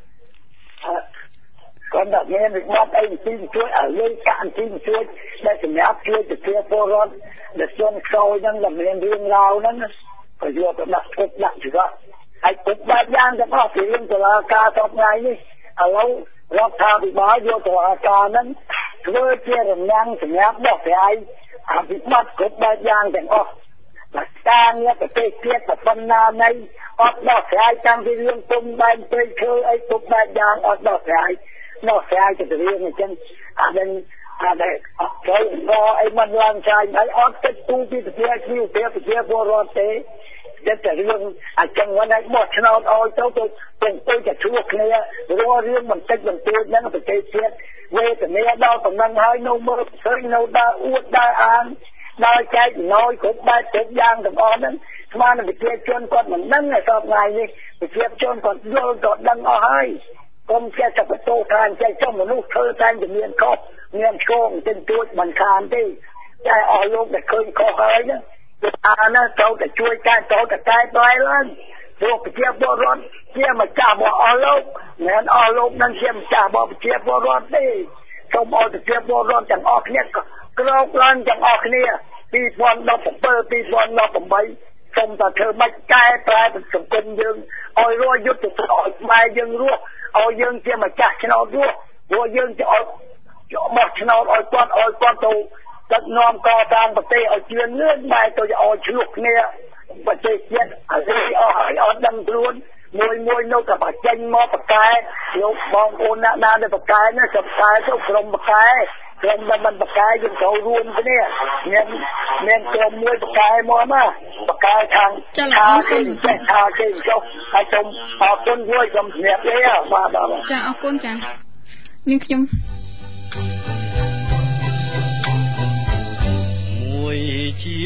គាត់ដាក់មានវិបត្តិអីទីជួយឲ្យយើងកាក់ទីជួយដែលសម្រាប់ជួយទៅជាពលរដ្ឋដែលជន់ខ្សោយហ្នឹងដែលមានរឿងរ៉ាវហ្នឹងក៏យកទៅដាក់គុកដាក់ជីវៈហើយគុកបែបយ៉ាងទាំងអស់ពីរឿងតុលាការសពថ្ងៃនេះឥឡូវរដ្ឋាភិបាលយកតុលាការហ្នឹងធ្វើជារំងាំងសម្រាប់ដោះស្រាយអភិបត្តិគ្រប់បែបយ៉ាងទាំងអស់តែការងារប្រទេសជាតិតែប៉ុណ្ណានៃអត់ដោះស្រាយតាំងពីរឿងពុំបែបព្រៃឈើអីគ្រប់បែបយ៉ាងអត់ដោះស្រាយដោះស្រាយទៅរឿងអញ្ចឹងអានឹងអាដែលអត់ត្រូវរកអីមិនឡើងឆ្ងាយហើយអត់គិតទូពីប្រជាជីវភាពប្រជាពលរដ្ឋទេតែតែរឿងអញ្ចឹងហ្នឹងបោះឆ្នោតឲ្យទៅទៅទៅទៅតែជួគ្នារាល់រឿងបន្តិចបន្តួចហ្នឹងប្រទេសជាតិវេទនាដល់ប៉ុណ្ណឹងហើយនៅមើលឃើញនៅដើរអួតដើរអានដើរចែកណយគ្រប់បែបគ្រប់យ៉ាងទាំងអស់ហ្នឹងស្មានប្រជាជនគាត់មិនដឹងតែសពថ្ងៃនេះប្រជាជនគាត់យល់ទៅដឹងអស់ហើយកុំចេះតែបន្ទោសថាចេះចុះមនុស្សធ្វើតែជំនាញខុសមានឆ្កងទិញទួចមិនខានទេតែអស់លោកដែលឃើញខុសហើយហ្នឹងគឺអាណាត្រូវតែជួយកែត្រូវតែកែប្រែឡើងព្រោះប្រជាពលរដ្ឋជាម្ចាស់របស់អស់លោកមិនអស់លោកនឹងជាម្ចាស់របស់ប្រជាពលរដ្ឋទេសូមឲ្យប្រជាពលរដ្ឋទាំងអស់គ្នាក្រោកឡើងទាំងអស់គ្នាពីរពាន់ដប់bảy ពីរពាន់ដប់八សូមតែធ្វើបាច់កែប្រែសង្គមយើងឲ្យរស់យុទ្ធសាស្ត្រឲ្យខ្មែរយើងរស់ឲ្យយើងជាម្ចាស់ឆ្នោតរស់ព្រោះយើងจะឲ្យបោះឆ្នោតឲ្យគាត់ឲ្យគាត់ទៅដឹកនាំកសាងប្រទេសឲ្យជឿនលឿនបែរទៅឲ្យឆ្លុះគ្នាប្រទេសជាតិឲ្យអស់ឲ្យអត់ដឹងខ្លួនមួយមួយនោះក៏បច្ចេញមកបកែលោកបងប្អូនណាស់ណាដែលបកែណាសប្តាហ៍ទៅក្រុមបកែក្រុមដែលមិនបកែយើងត្រូវរួមគ្នាមានមានក្រុមមួយបកែមកណាបកែខាងថាគេថាគេចុះហើយសូមអរគុណមួយសូមជំរាបលាបាទបាទចាអរគុណចានាងខ្ញុំ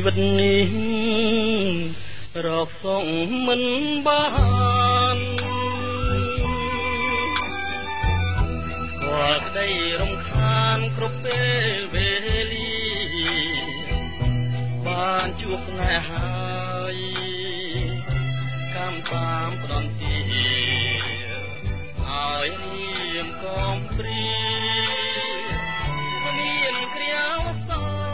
វិតនេះរកសងមិនបានគាត់ក្តីរំខានគ្រប់ពេលវេលាបានជួបស្នេហាហើយកម្មតាមផ្ដំទីឲ្យនាមកំព្រាមានគ្រាវស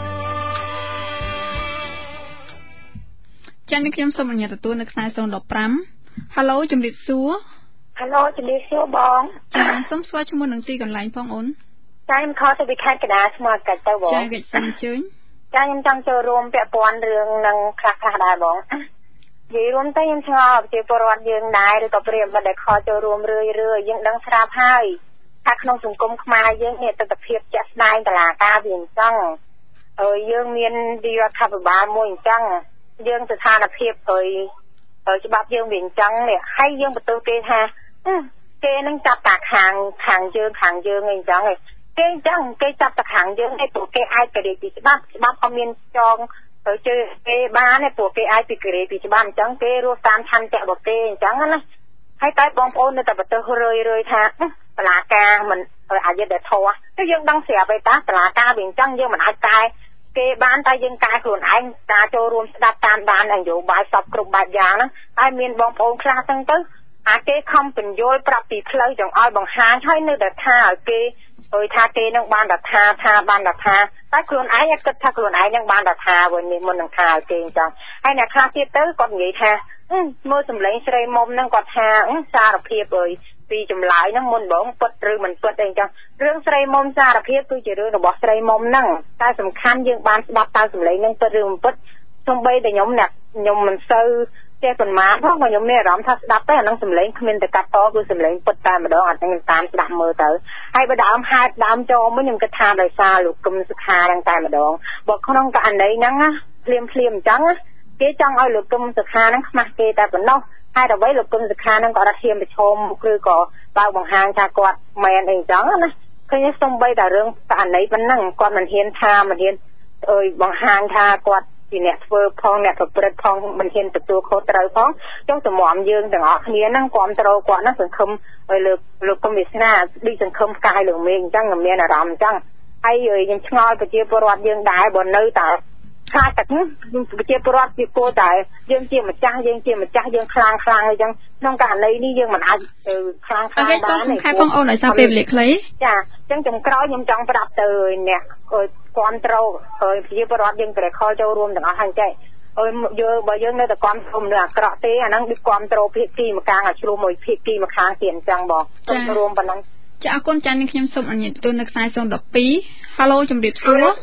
ចា៎នេះខ្ញុំសូមអនុញ្ញាតទទួលនៅខ្សែศูนย์ một năm ហៅឡូជំរាបសួរហៅឡូជំរាបសួរបងចា៎សូមស្គាល់ឈ្មោះនឹងទីកន្លែងផងអូនចា៎ខ្ញុំខលទៅពីខេត្តកណ្ដាលស្មោះកាច់ទៅបងចា៎កិច្ចសូមអញ្ជើញចា៎ខ្ញុំចង់ចូលរួមពាក់ព័ន្ធរឿងនឹងខ្លះខ្លះដែរបងនិយាយរួមទៅខ្ញុំឆ្ងល់ប្រជាពលរដ្ឋយើងដែរឬក៏ព្រាមដែលខលចូលរួមរឿយរឿយយើងដឹងស្រាប់ហើយថាក្នុងសង្គមខ្មែរយើងមានទស្សនវិជ្ជាជាក់ស្ដែងតឡាការវាអញ្ចឹងហើយយើងមានរដ្ឋាភិបាលមួយអញ្ចឹងយើងស្ថានភាពហើយច្បាប់យើងវាអញ្ចឹងនេះហើយយើងបន្ទោសគេថាគេនឹងចាប់តាខាងខាងយើងខាងយើងអីអញ្ចឹងគេអញ្ចឹងគេចាប់តាខាងយើងឲ្យពួកគេអាចទៅពីច្បាប់ច្បាប់ក៏មានចងទៅជើគេបានឯពួកគេអាចពីក្រេពីច្បាប់អញ្ចឹងគេរស់តាមឆន្ទៈរបស់គេអញ្ចឹងណាហើយតែបងប្អូននៅតែបន្ទោសរឿយរឿយថាតឡាការមិនអយុត្តិធម៌ទៅយើងដឹងស្រាប់ឯតាតឡាការវាអញ្ចឹងយើងមិនអាចតែគេបានតែយើងកែខ្លួនឯងការចូលរួមស្ដាប់តាមដាននយោបាយសពគ្រប់បែបយ៉ាងហ្នឹងហើយមានបងប្អូនខ្លះហ្នឹងទៅអាគេខំបញ្យល់ប្រាប់ពីផ្លូវចង់ឲ្យបង្ហាញហើយនៅតែថាឲ្យគេឲ្យថាគេនឹងបានរដ្ឋាថាបានរដ្ឋាតែខ្លួនឯងគិតថាខ្លួនឯងនឹងបានរដ្ឋាវិញនេះមុននឹងថាឲ្យគេអញ្ចឹងហើយអ្នកខ្លះទៀតទៅគាត់និយាយថាមើលសម្លេងស្រីមុំហ្នឹងគាត់ថាសារភាពអើយពីចម្លើយហ្នឹងមុនបងពិតឬមិនពិតអីអញ្ចឹងរឿងស្រីមុំសារភាពគឺជារឿងរបស់ស្រីមុំហ្នឹងតែសំខាន់យើងបានស្ដាប់តើសម្លេងហ្នឹងពិតឬមិនពិតសូម្បីតែខ្ញុំអ្នកខ្ញុំមិនសូវចេះប៉ុន្មានផងខ្ញុំមានអារម្មណ៍ថាស្ដាប់ទៅអានឹងសម្លេងគ្មានតែកាត់តគឺសម្លេងពិតតែម្ដងអត់ទាំងតាមស្ដាប់មើលទៅហើយបើដើមហេតុដើមចូលមកខ្ញុំគិតថាដោយសារលោកគឹមសុខាហ្នឹងតែម្ដងបើក្នុងករណីហ្នឹងណាភ្លាមភ្លាមអញ្ចឹងគេចង់ឲ្យលោកគឹមសុខាហ្នឹងខ្មាស់គេតែប៉ុណ្ណោះហើយអ្វីលោកគឹមសុខាហ្នឹងក៏រត់ហ៊ានប្រឈមឬក៏បើបង្ហាញថាគាត់មែនអីអញ្ចឹងណាឃើញសំបីតែរឿងករណីប៉ុណ្ណឹងគាត់មិនហ៊ានថាមិនហ៊ានអើយបង្ហាញថាគាត់ជាអ្នកធ្វើផងអ្នកប្រព្រឹត្តផងមិនហ៊ានទទួលខុសត្រូវផងចង់តម្រាំយើងទាំងអស់គ្នាហ្នឹងគ្រប់គ្រងគាត់ណាសង្ឃឹមឲ្យលើកលោកគំវាសនាដូចសង្ឃឹមផ្កាយលើមេឃអញ្ចឹងមានអារម្មណ៍អញ្ចឹងហើយយើងឆ្ងល់ប្រជាពលរដ្ឋយើងដែរបើនៅតែខ្លាចតែប្រជាពលរដ្ឋជាគោតែយើងជាម្ចាស់យើងជាម្ចាស់យើងខ្លាំងខ្លាំងអញ្ចឹងក្នុងករណីនេះយើងមិនអាចទៅខ្លាំងខ្លាំងបានទេខែបងអូនឲ្យសារពេលវេលាខ្លីចាអញ្ចឹងចំក្រោយខ្ញុំចង់ប្រាប់ទៅអ្នកគ្រប់គ្រងហើយប្រជាពលរដ្ឋយើងត្រូវខលចូលរួមទាំងអស់ហ្នឹងចេះអើយយើងបើយើងនៅតែគ្រប់គ្រងនៅអាក្រក់ទេអាហ្នឹងដូចគ្រប់គ្រងភាគីម្ខាងឲ្យឆ្លុះមួយភាគីម្ខាងទៀតអញ្ចឹងបងចូលរួមប៉ុណ្ណឹងចាអរគុណចា៎នេះខ្ញុំសូមអនុញ្ញាតទទួលនៅខ្សែศูนย์ một haiហៅឡូជំរាបសួរចា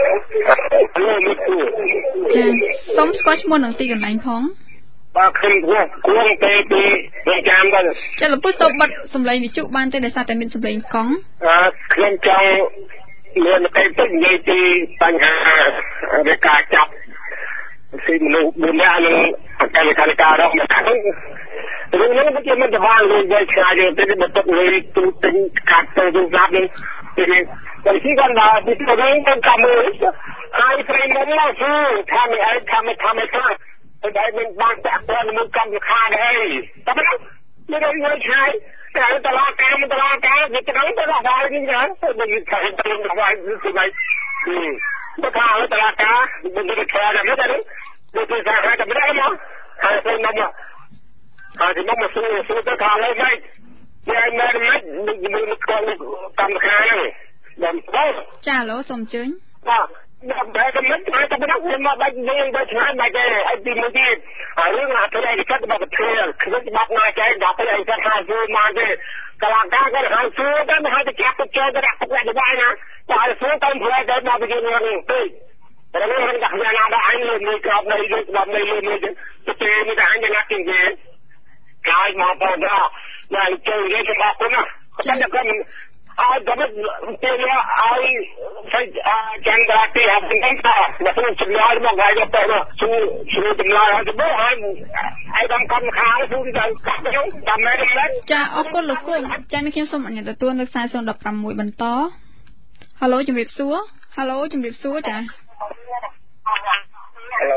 សូមស្គាល់ឈ្មោះនឹងទីកន្លែងផងបាទខ្ញុំគួរគួរទៅពីរងចាំទៅចាលោកពុទ្ធសូមបិទសំឡេងវិទ្យុបានទេដោយសារតែមានសំឡេងកង់អឺខ្ញុំចង់មានតែទៅនិយាយពីបញ្ហានៃការចាប់ស៊ីមនុស្សបួននាក់នឹងអកាលកាលការរកមកហ្នឹងរឿងនេះមិនជាមិនទៅបានលុយវៃឆ្ងាយទេទៅទៅលុយទូទិញកាត់ទៅទូស្ដាប់នេះពីតែស៊ីគាត់ដល់ពីទៅវិញទៅកាមើលហើយព្រៃមុំមកគឺថាមិនអីថាមិនថាមិនថាតែមិនបានតាក់ទងនឹងកម្មវិខាដែរតែមិនមិនได้វៃឆ្ងាយតែតឡាការមិនតឡាការវាត្រូវទៅដល់ហើយនេះណាទៅនិយាយថាទៅដល់ហើយគឺមិនបើថាតឡាការមិនได้ខ្លាចទេទេដូចគេថាតែមិនได้មកហើយទៅមកហើយទៅមកសួរសួរទៅខាងលើវិញយ៉ាងណាមិនមិនគាត់កម្មខាហ្នឹងដល់ទៅចាឡូសូមអញ្ជើញបាទដល់តែមិនហើយតែមិនខ្ញុំមកបាច់និយាយបើឆ្ងាយបាច់ទេអីទីមួយទៀតហើយរឿងអាទៅឯកសិទ្ធិរបស់ប្រទេសខ្ញុំច្បាប់ណាចែកដល់ទៅឯកសិទ្ធិថាសួរមកទេកលាការក៏ហៅសួរតែមិនហៅទៅចាប់ទៅចូលទៅដាក់ទុកដាក់ទៅណាតែឲ្យសួរទៅព្រៃទៅមកពីយើងនេះពេកតែរឿងហ្នឹងដាក់យ៉ាងណាដល់អញលើមួយក្របនៃលើក្របនៃលើមួយទៅទេមិនតែអញយ៉ាងណាគេនិយាយហើយមកបងណាតែចូលនិយាយរបស់គុណណាតែតែគាត់ឲ្យទៅទៅឲ្យស្អីចាំតាទីអត់ទេថាតែជំនាញមកហើយទៅទៅជូជូជំនាញឲ្យទៅហើយឲ្យដល់កម្មខាងជូទៅកាត់ខ្ញុំតាមមែនទេចាអរគុណលោកគុណចានេះខ្ញុំសូមអនុញ្ញាតទទួលនៅខ្សែศูนย์ một sáuបន្តហៅឡូជំរាបសួរហៅឡូជំរាបសួរចាហៅ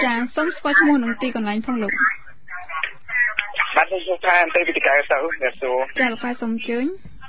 ចាសូមស្គាល់ឈ្មោះនឹងទីកន្លែងផងលោកបាទខ្ញុំថាអន្តរវិទ្យាទៅអ្នកសួរចាលោកហើយសូមអញ្ជើញ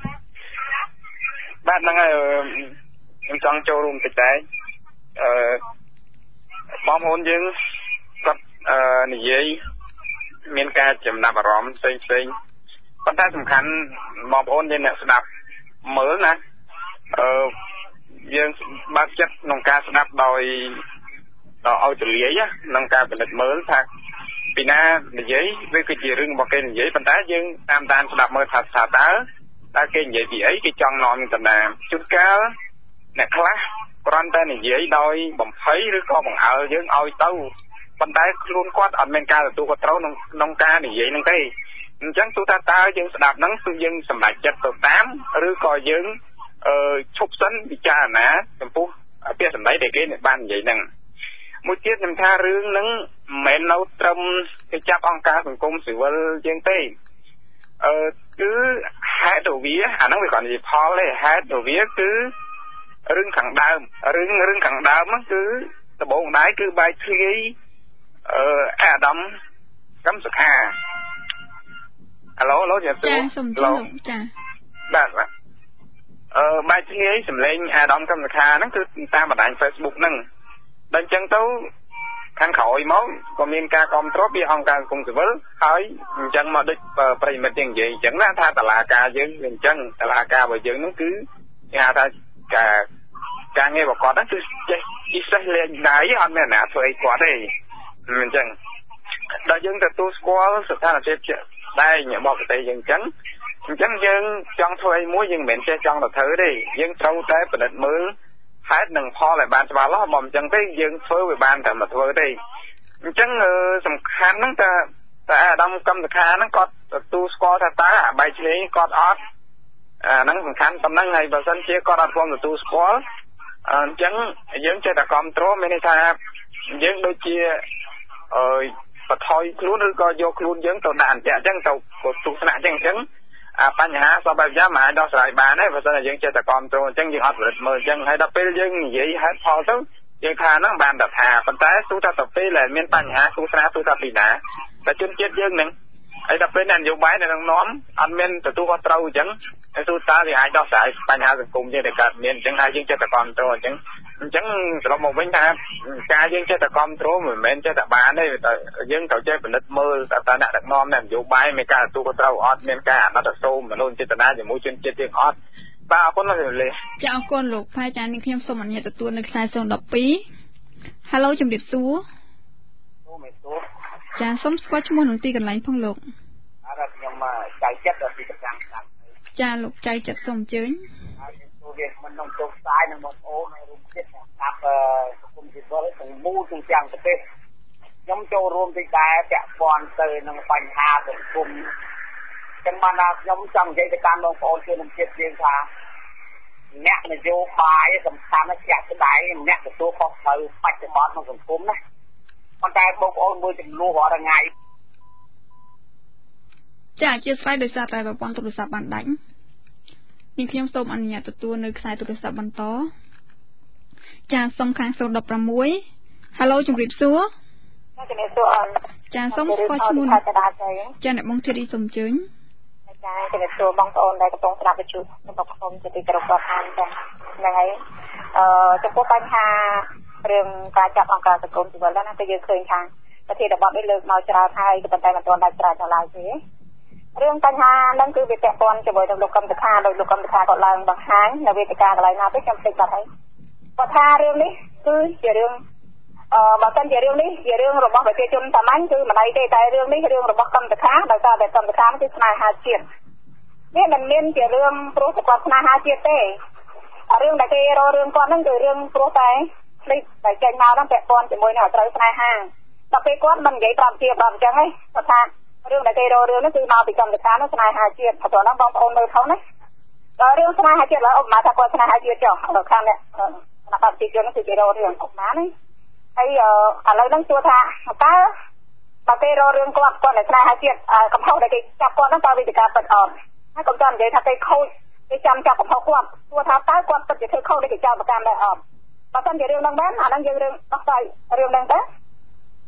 បាទហ្នឹងហើយខ្ញុំចង់ចូលរួមតិចដែរអឺបងប្អូនយើងគាត់អឺនិយាយមានការចំណាប់អារម្មណ៍ផ្សេងផ្សេងប៉ុន្តែសំខាន់បងប្អូនយើងអ្នកស្ដាប់មើលណាអឺយើងបើកចិត្តក្នុងការស្ដាប់ដោយដល់ឲ្យទលាយក្នុងការពិនិត្យមើលថាពីណានិយាយវាគឺជារឿងរបស់គេនិយាយប៉ុន្តែយើងតាមដានស្ដាប់មើលថាថាតើតើគេនិយាយពីអីគេចង់នាំទៅណាជួនកាលអ្នកខ្លះគ្រាន់តែនិយាយដោយបំភ័យឬក៏បង្អើលយើងឲ្យទៅប៉ុន្តែខ្លួនគាត់អត់មានការទទួលខុសត្រូវក្នុងក្នុងការនិយាយហ្នឹងទេអញ្ចឹងទោះថាតើយើងស្ដាប់ហ្នឹងគឺយើងសម្រេចចិត្តទៅតាមឬក៏យើងអឺឈប់សិនពិចារណាចំពោះពាក្យសម្ដីដែលគេបាននិយាយហ្នឹងមួយទៀតខ្ញុំថារឿងហ្នឹងមិនមែននៅត្រឹមគេចាប់អង្គការសង្គមស៊ីវិលជាងទេអឺគឺហេតុទៅវាអាហ្នឹងវាគ្រាន់តែផលទេហេតុទៅវាគឺរឿងខាងដើមរឿងរឿងខាងដើមហ្នឹងគឺដំបូងដែរគឺបាយធ្លាយអឺអាដាមកម្មសខាអាឡូឡូចាចាសូមជម្រាបចាបាទអឺបាយធ្លាយសម្លេងអាដាមកម្មសខាហ្នឹងគឺតាមបណ្ដាញ Facebook ហ្នឹងដល់អញ្ចឹងទៅខាងក្រោយមកក៏មានការគាំទ្រពីអង្គការសង្គមស៊ីវិលហើយអញ្ចឹងមកដូចប្រិមិត្តយើងនិយាយអញ្ចឹងណាថាតឡាការយើងវាអញ្ចឹងតឡាការរបស់យើងហ្នឹងគឺគេហៅថាការការងាររបស់គាត់ហ្នឹងគឺចេះពិសេសលេងដៃអត់មានអ្នកធ្វើអីគាត់ទេអញ្ចឹងដល់យើងទទួលស្គាល់ស្ថានភាពជាក់ស្ដែងរបស់ប្រទេសយើងអញ្ចឹងអញ្ចឹងយើងចង់ធ្វើអីមួយយើងមិនមែនចេះចង់ទៅធ្វើទេយើងត្រូវតែពិនិត្យមើលហេតុនិងផលឲ្យបានច្បាស់លាស់មកអញ្ចឹងទេយើងធ្វើវាបានតែមកធ្វើទេអញ្ចឹងសំខាន់ហ្នឹងតើតើអាដាមកម្មសខាហ្នឹងគាត់ទទួលស្គាល់ថាតើអាបាយឆ្លេងគាត់អត់អាហ្នឹងសំខាន់ប៉ុណ្ណឹងហើយបើសិនជាគាត់អត់ព្រមទទួលស្គាល់អញ្ចឹងយើងចេះតែគ្រប់គ្រងមានន័យថាយើងដូចជាអឺបថយខ្លួនឬក៏យកខ្លួនយើងទៅដាក់អន្ទាក់អញ្ចឹងទៅទស្សនៈអញ្ចឹងអញ្ចឹងអាបញ្ហាសពបែបយ៉ាងមិនអាចដោះស្រាយបានទេបើមិនយើងចេះតែគ្រប់គ្រងអញ្ចឹងយើងអត់ពិនិត្យមើលអញ្ចឹងហើយដល់ពេលយើងនិយាយហេតុផលទៅយើងថាហ្នឹងបានតែថាប៉ុន្តែទោះថាទៅពេលដែលមានបញ្ហាទស្សនៈទោះថាពីណាតែជនជាតិយើងហ្នឹងហើយដល់ពេលនយោបាយនៅក្នុងនាំអត់មានទទួលខុសត្រូវអញ្ចឹងហើយទោះតាវាអាចដោះស្រាយបញ្ហាសង្គមយើងដែលកើតមានអញ្ចឹងហើយយើងចេះតែគ្រប់គ្រងអញ្ចឹងអញ្ចឹងត្រឡប់មកវិញថាការយើងចេះតែគ្រប់គ្រងមិនមែនចេះតែបានទេតែយើងត្រូវចេះពិនិត្យមើលតើអ្នកដឹកនាំនយោបាយមានការទទួលខុសត្រូវអត់មានការអាណត្តិសូមមនុស្សចេតនាជាមួយជនជាតិយើងអត់បាទអរគុណលោកលេចាអរគុណលោកផាចានេះខ្ញុំសូមអនុញ្ញាតទទួលនៅខ្សែសូមដប់ពីរ Halo ជំរាបសួរសូមសួរចាសូមស្គាល់ឈ្មោះនឹងទីកន្លែងផងលោកអរខ្ញុំចៅចិត្តពីកម្លាំងស្ដាប់ចាលោកចៅចិត្តសូមអញ្ជើញហើយខ្ញុំវាមិនក្នុងចូលផ្សាយនឹងបងប្អូនហើយរួមចិត្តស្ដាប់សង្គមស៊ីវិលទាំងមូលទាំងទាំងប្រទេសខ្ញុំចូលរួមទីដែរពាក់ព័ន្ធទៅនឹងបញ្ហាសង្គមចឹងបានថាខ្ញុំចង់និយាយទៅតាមបងប្អូនជនជាតិយើងថាអ្នកនយោបាយសំខាន់ណាស់ជាក់ស្ដែងអ្នកទទួលខុសត្រូវបច្ចុប្បន្នក្នុងសង្គមណាប៉ុន្តែបងប្អូនមើលចំនួនរាល់ថ្ងៃចាអធិស្ឋានដោយសារតែប្រព័ន្ធទូរស័ព្ទបានដាច់នេះខ្ញុំសូមអនុញ្ញាតទទួលនៅខ្សែទូរស័ព្ទបន្តចាសូមខាងសូមដប់ប្រាំមួយ Halo ជំរាបសួរជំរាបសួរអូនចាសូមស្គាល់ឈ្មោះចាអ្នកបងធីរីសូមអញ្ជើញចាជំរាបសួរបងប្អូនដែលកំពុងស្ដាប់វិទ្យុរបស់ខ្ញុំជាទីគោរពរាប់អានចាហ្នឹងហើយអឺចំពោះបញ្ហារឿងការចាប់អង្គការសង្គមស៊ីវិលណាគឺយើងឃើញថាប្រធានបទនេះលើកមកច្រើនហើយក៏ប៉ុន្តែមិនទាន់ដាច់ស្រេចដល់ឡើយទេរឿងបញ្ហាហ្នឹងគឺវាពាក់ព័ន្ធជាមួយនឹងលោកកម្មសខាដោយលោកកម្មសខាក៏ឡើងបង្ហាញនៅវេទិកាកន្លែងណាទៅខ្ញុំភ្លេចបាត់ហើយគាត់ថារឿងនេះគឺជារឿងអឺបើសិនជារឿងនេះជារឿងរបស់ប្រជាជនសាមញ្ញគឺមិនអីទេតែរឿងនេះរឿងរបស់កម្មសខាដោយសារតែកម្មសខាគឺស្នេហាជាតិវាមិនមានជារឿងព្រោះតែគាត់ស្នេហាជាតិទេរឿងដែលគេរករឿងគាត់ហ្នឹងគឺរឿងព្រោះតែคลิปដែលចេញមកហ្នឹងពាក់ព័ន្ធជាមួយនឹងអត្រូវស្នេហាដល់ពេលគាត់មិននិយាយប្រាប់ជាប្រាប់អញ្ចឹងទេគាត់ថារឿងដែលគេរករឿងហ្នឹងគឺមកពីកម្មសខានោះស្នេហាជាតិព្រោះហ្នឹងបងប្អូនមើលខុសណាដល់រឿងស្នេហាជាតិឡើយឧបមាថាគាត់ស្នេហាជាតិចុះដល់ខាងនេះគណៈបព្វជិជនគឺគេរករឿងឧបមាណាហើយឥឡូវហ្នឹងសួរថាតើបើគេរករឿងគាត់គាត់ស្នេហាជាតិកំហុសដែលគេចាប់គាត់ហ្នឹងតើវិទ្យាពិតអត់ហើយកុំចាំនិយាយថាគេខូចគេចាំចាប់កំហុសគាត់សួរថាតើគាត់ពិតជាធ្វើខុសដែលគេចោទប្រកាន់ដែរអត់បើមិនជារឿងហ្នឹងបានអាហ្នឹងយើងរឿងដោះស្រាយរឿងហ្នឹងទៅ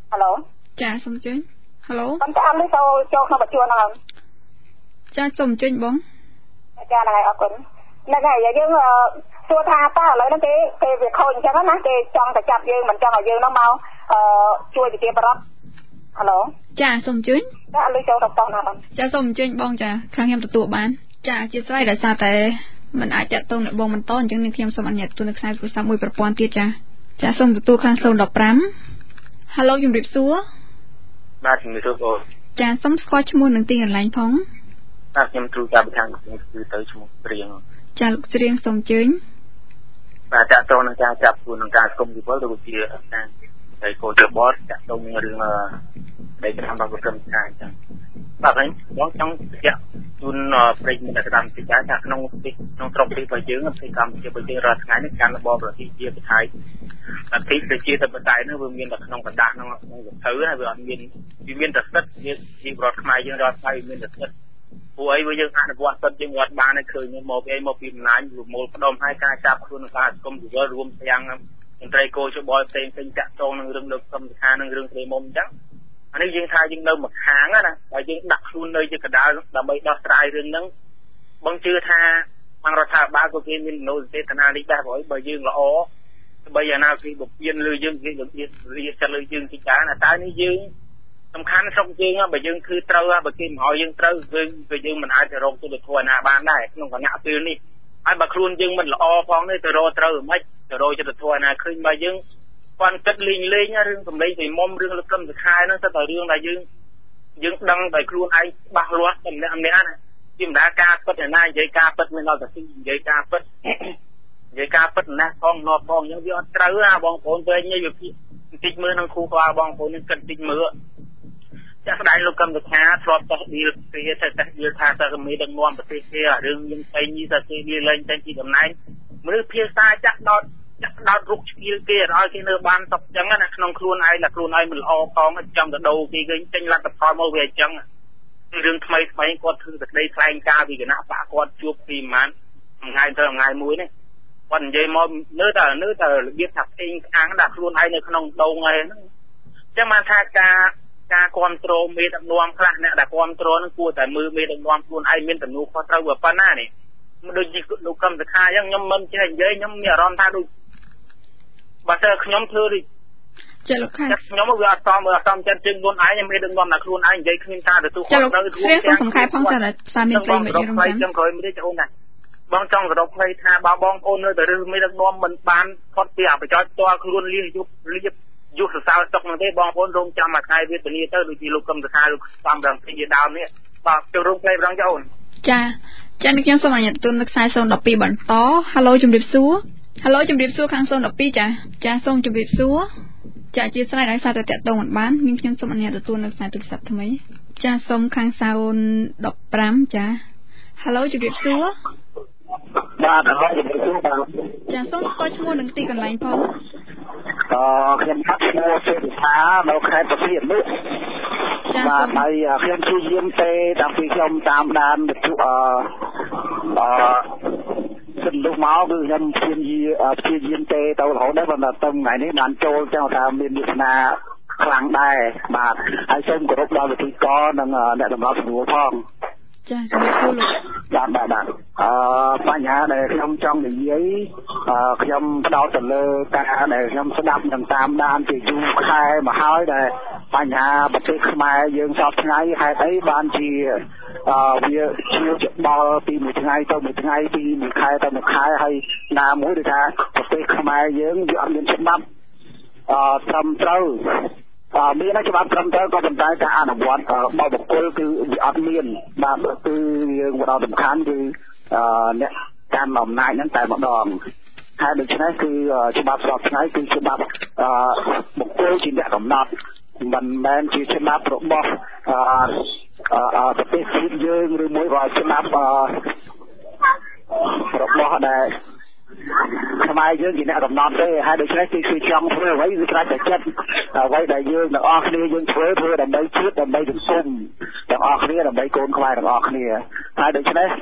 Hello ចាសូមជឿ Hello ខ្ញុំតាមនេះចូលចូលក្នុងបញ្ជួនហ្នឹងចាសូមជឿបងចាហ្នឹងហើយអរគុណហ្នឹងហើយយើងសួរថាតើឥឡូវហ្នឹងគេគេវាខូចអញ្ចឹងណាគេចង់តែចាប់យើងមិនចង់ឲ្យយើងហ្នឹងមកអឺជួយប្រជាប្រដ្ឋ Hello ចាសូមជឿចាឥឡូវចូលដល់តោះណាបងចាសូមជឿបងចាខាងខ្ញុំទទួលបានចាអធិស្ឋានដោយសារតែមិនអាចតាក់ទងនឹងបងបន្តអញ្ចឹងនាងខ្ញុំសូមអនុញ្ញាតទូរខ្សែទូរស័ព្ទមួយប្រព័ន្ធទៀតចាចាសូមទទួលខាងศูนย์ mộtห้า Hello ជំរាបសួរបាទជំរាបសួរបងចាសូមស្គាល់ឈ្មោះនឹងទីកន្លែងផងបាទខ្ញុំគ្រូចាប់ពីខាងគឺទៅឈ្មោះព្រៀងចាលោកព្រៀងសូមជើញបាទតាក់ទងនឹងការចាប់ខ្លួននឹងការស្គមជីវិតដូចជាការតែកោជបតតាក់ទងនឹងរឿងដែលតាមរបស់ក្រុមការអញ្ចឹងបាទខ្ញុំបងចង់បញ្ជាក់ជូនប្រិយមិត្តស្ដាប់ពីការថាក្នុងក្នុងស្រុកទីរបស់យើងពីកម្ពុជារបស់យើងរាល់ថ្ងៃនេះការរបបប្រជាជាប្រថៃអធិប្រជាធិបតេយ្យនោះវាមានតែក្នុងកណ្ដាស់ក្នុងក្នុងសភៅហើយវាអត់មានវាមានតែសិទ្ធិជាជីវរដ្ឋខ្មែរយើងរាល់ថ្ងៃវាមានតែសិទ្ធិព្រោះអីវាយើងអនុវត្តសិទ្ធិយើងវត្តបានឲ្យឃើញមកពីមកពីអំណាចរមូលផ្ដុំឲ្យការចាប់ខ្លួននឹងការស្គមជីវិតរួមទាំងមន្ត្រីកោជបផ្សេងផ្សេងតាក់ទងនឹងរឿងលើកសំខាន់នឹងរឿងព្រៃមុំអញ្ចឹងអានេះយើងថាយើងនៅមួយខាងណាបើយើងដាក់ខ្លួននៅជាកណ្ដាលដើម្បីដោះស្រាយរឿងហ្នឹងបងជឿថាខាងរដ្ឋាភិបាលក៏គេមានមនោសញ្ចេតនានេះដែរព្រោះបើយើងល្អបីអាណាគេបំពេញលើយើងគេរបៀបរៀបចិត្តលើយើងទីការណាតែនេះយើងសំខាន់ស្រុកយើងបើយើងគឺត្រូវបើគេមិនឲ្យយើងត្រូវយើងគឺយើងមិនអាចទៅរកទុតិធនណាបានដែរក្នុងគណៈពេលនេះហើយបើខ្លួនយើងមិនល្អផងនេះទៅរកត្រូវមិនទៅរកទុតិធនណាឃើញបើយើងគាត់គិតលេងលេងរឿងសម្លេងពីមុំរឿងលឹមសខាហ្នឹងទៅតែរឿងដែលយើងយើងដឹងតែខ្លួនឯងច្បាស់លាស់តែម្នាក់ម្នាក់ណាជាម្ដងការពិតណានិយាយការពិតមិនដល់តែនិយាយការពិតនិយាយការពិតណាស់ផងនប់ផងអញ្ចឹងវាអត់ត្រូវណាបងប្អូនពេលនេះវាបន្តិចមើលនឹងគ្រូក្បាលបងប្អូននឹងគិតបន្តិចមើលចាក់ស្ដាយលោកកម្មសខាធ្លាប់តោះឌីលពីតែតែឌីលថាតែមេដឹកនាំប្រទេសគេរឿងយើងផ្សេងនេះតែគេឌីលឡើងតែពីតំណែងមនុស្សភាសាចាក់ដោតចាក់ដោតរុកឆ្កៀលគេឲ្យគេនៅបានតបអញ្ចឹងណាក្នុងខ្លួនឯងតែខ្លួនឯងមិនល្អផងចង់ទៅដូរគេគេចេញលទ្ធផលមកវាអញ្ចឹងរឿងថ្មីថ្មីគាត់ធ្វើតែក្តីថ្លែងការពីគណៈបកគាត់ជួបពីប្រហែលថ្ងៃទៅថ្ងៃមួយនេះគាត់និយាយមកនៅតែនៅតែរបៀបថាផ្សេងខាងដាក់ខ្លួនឯងនៅក្នុងដងឯហ្នឹងអញ្ចឹងបានថាការការគ្រប់គ្រងមេដឹកនាំខ្លះអ្នកដែលគ្រប់គ្រងហ្នឹងគួរតែមើលមេដឹកនាំខ្លួនឯងមានទំនួលខុសត្រូវប៉ុណ្ណានេះដូចជាលោកកម្មសខាអញ្ចឹងខ្ញុំមិនចេះនិយាយខ្ញុំមានអារម្មណ៍ថាដូចបើតើខ្ញុំធ្វើដូចចាលោកខាខ្ញុំវាអត់សមអត់សមចិត្តជើងខ្លួនឯងមានដឹកនាំតែខ្លួនឯងនិយាយគ្មានការទទួលខុសត្រូវរួមទាំងសំខាន់ផងតែសារមានប្រិយមិត្តយើងហ្នឹងខ្ញុំក្រោយមិនទេអូនណាបងចង់សរុបផ្នែកថាបើបងប្អូននៅតែរើសមេដឹកនាំមិនបានផុតពីអបច្ច័យផ្ទាល់ខ្លួនលៀសយុបលៀបយុសសៅតុកនោះទេបងប្អូនរងចាំមួយថ្ងៃវេទនាទៅដូចជាលោកកឹមសុខាលោកសំរងពីដើមនេះបាទចូលរួមផ្នែកម្ដងចាអូនចាចានេះខ្ញុំសូមអនុញ្ញាតទូននៅខ្សែศูนย์ một hai បន្ត Halo ជំរាបសួរ Halo ជំរាបសួរខាងศูนย์ một hai ចាចាសូមជំរាបសួរចាអធិស្ឋានដោយសារតែតាក់ទងមិនបាននាងខ្ញុំសូមអនុញ្ញាតទូននៅខ្សែទូរស័ព្ទថ្មីចាសូមខាងศูนย์ mộtห้า ចា Halo ជំរាបសួរបាទអរគុណជំរាបសួរបាទចាសូមស្គាល់ឈ្មោះនឹងទីកន្លែងផងអឺខ្ញុំថាឈ្មោះសេដ្ឋានៅខេត្តប្រសៀននេះបាទហើយខ្ញុំជួយយាមទេតាំងពីខ្ញុំតាមដានវិទ្យុអឺអឺសិនលុះមកគឺខ្ញុំព្យាយាមព្យាយាមទេទៅរហូតដែរប៉ុន្តែទៅថ្ងៃនេះបានចូលចង់ថាមានវាសនាខ្លាំងដែរបាទហើយសូមគោរពដល់វិធីកនិងអ្នកតម្រូវស្រួលផងចាជំរាបសួរលោកបាទបាទបាទអឺបញ្ហាដែលខ្ញុំចង់និយាយអឺខ្ញុំផ្ដោតទៅលើការដែលខ្ញុំស្ដាប់និងតាមដានជាយូរខែមកហើយដែលបញ្ហាប្រទេសខ្មែរយើងសពថ្ងៃហេតុអីបានជាអឺវាឈឺច្បល់ពីមួយថ្ងៃទៅមួយថ្ងៃពីមួយខែទៅមួយខែហើយណាមួយដូចថាប្រទេសខ្មែរយើងវាអត់មានច្បាប់អឺត្រឹមត្រូវអឺមានច្បាប់ត្រឹមត្រូវក៏ប៉ុន្តែការអនុវត្តរបស់បុគ្គលគឺវាអត់មានបាទគឺយើងបដសំខាន់គឺអឺអ្នកកាន់អំណាចហ្នឹងតែម្ដងហើយដូច្នេះគឺច្បាប់ស្របថ្ងៃគឺច្បាប់អឺបុគ្គលជាអ្នកកំណត់មិនមែនជាច្បាប់របស់អឺអឺប្រទេសជាតិយើងឬមួយក៏ច្បាប់អឺរបស់ដែលខ្មែរយើងជាអ្នកកំណត់ទេហើយដូច្នេះគឺគឺចង់ធ្វើអ្វីគឺស្រេចតែចិត្តអ្វីដែលយើងទាំងអស់គ្នាយើងធ្វើធ្វើដើម្បីជាតិដើម្បីសង្គមទាំងអស់គ្នាដើម្បីកូនខ្មែរទាំងអស់គ្នាហើយដូច្នេះ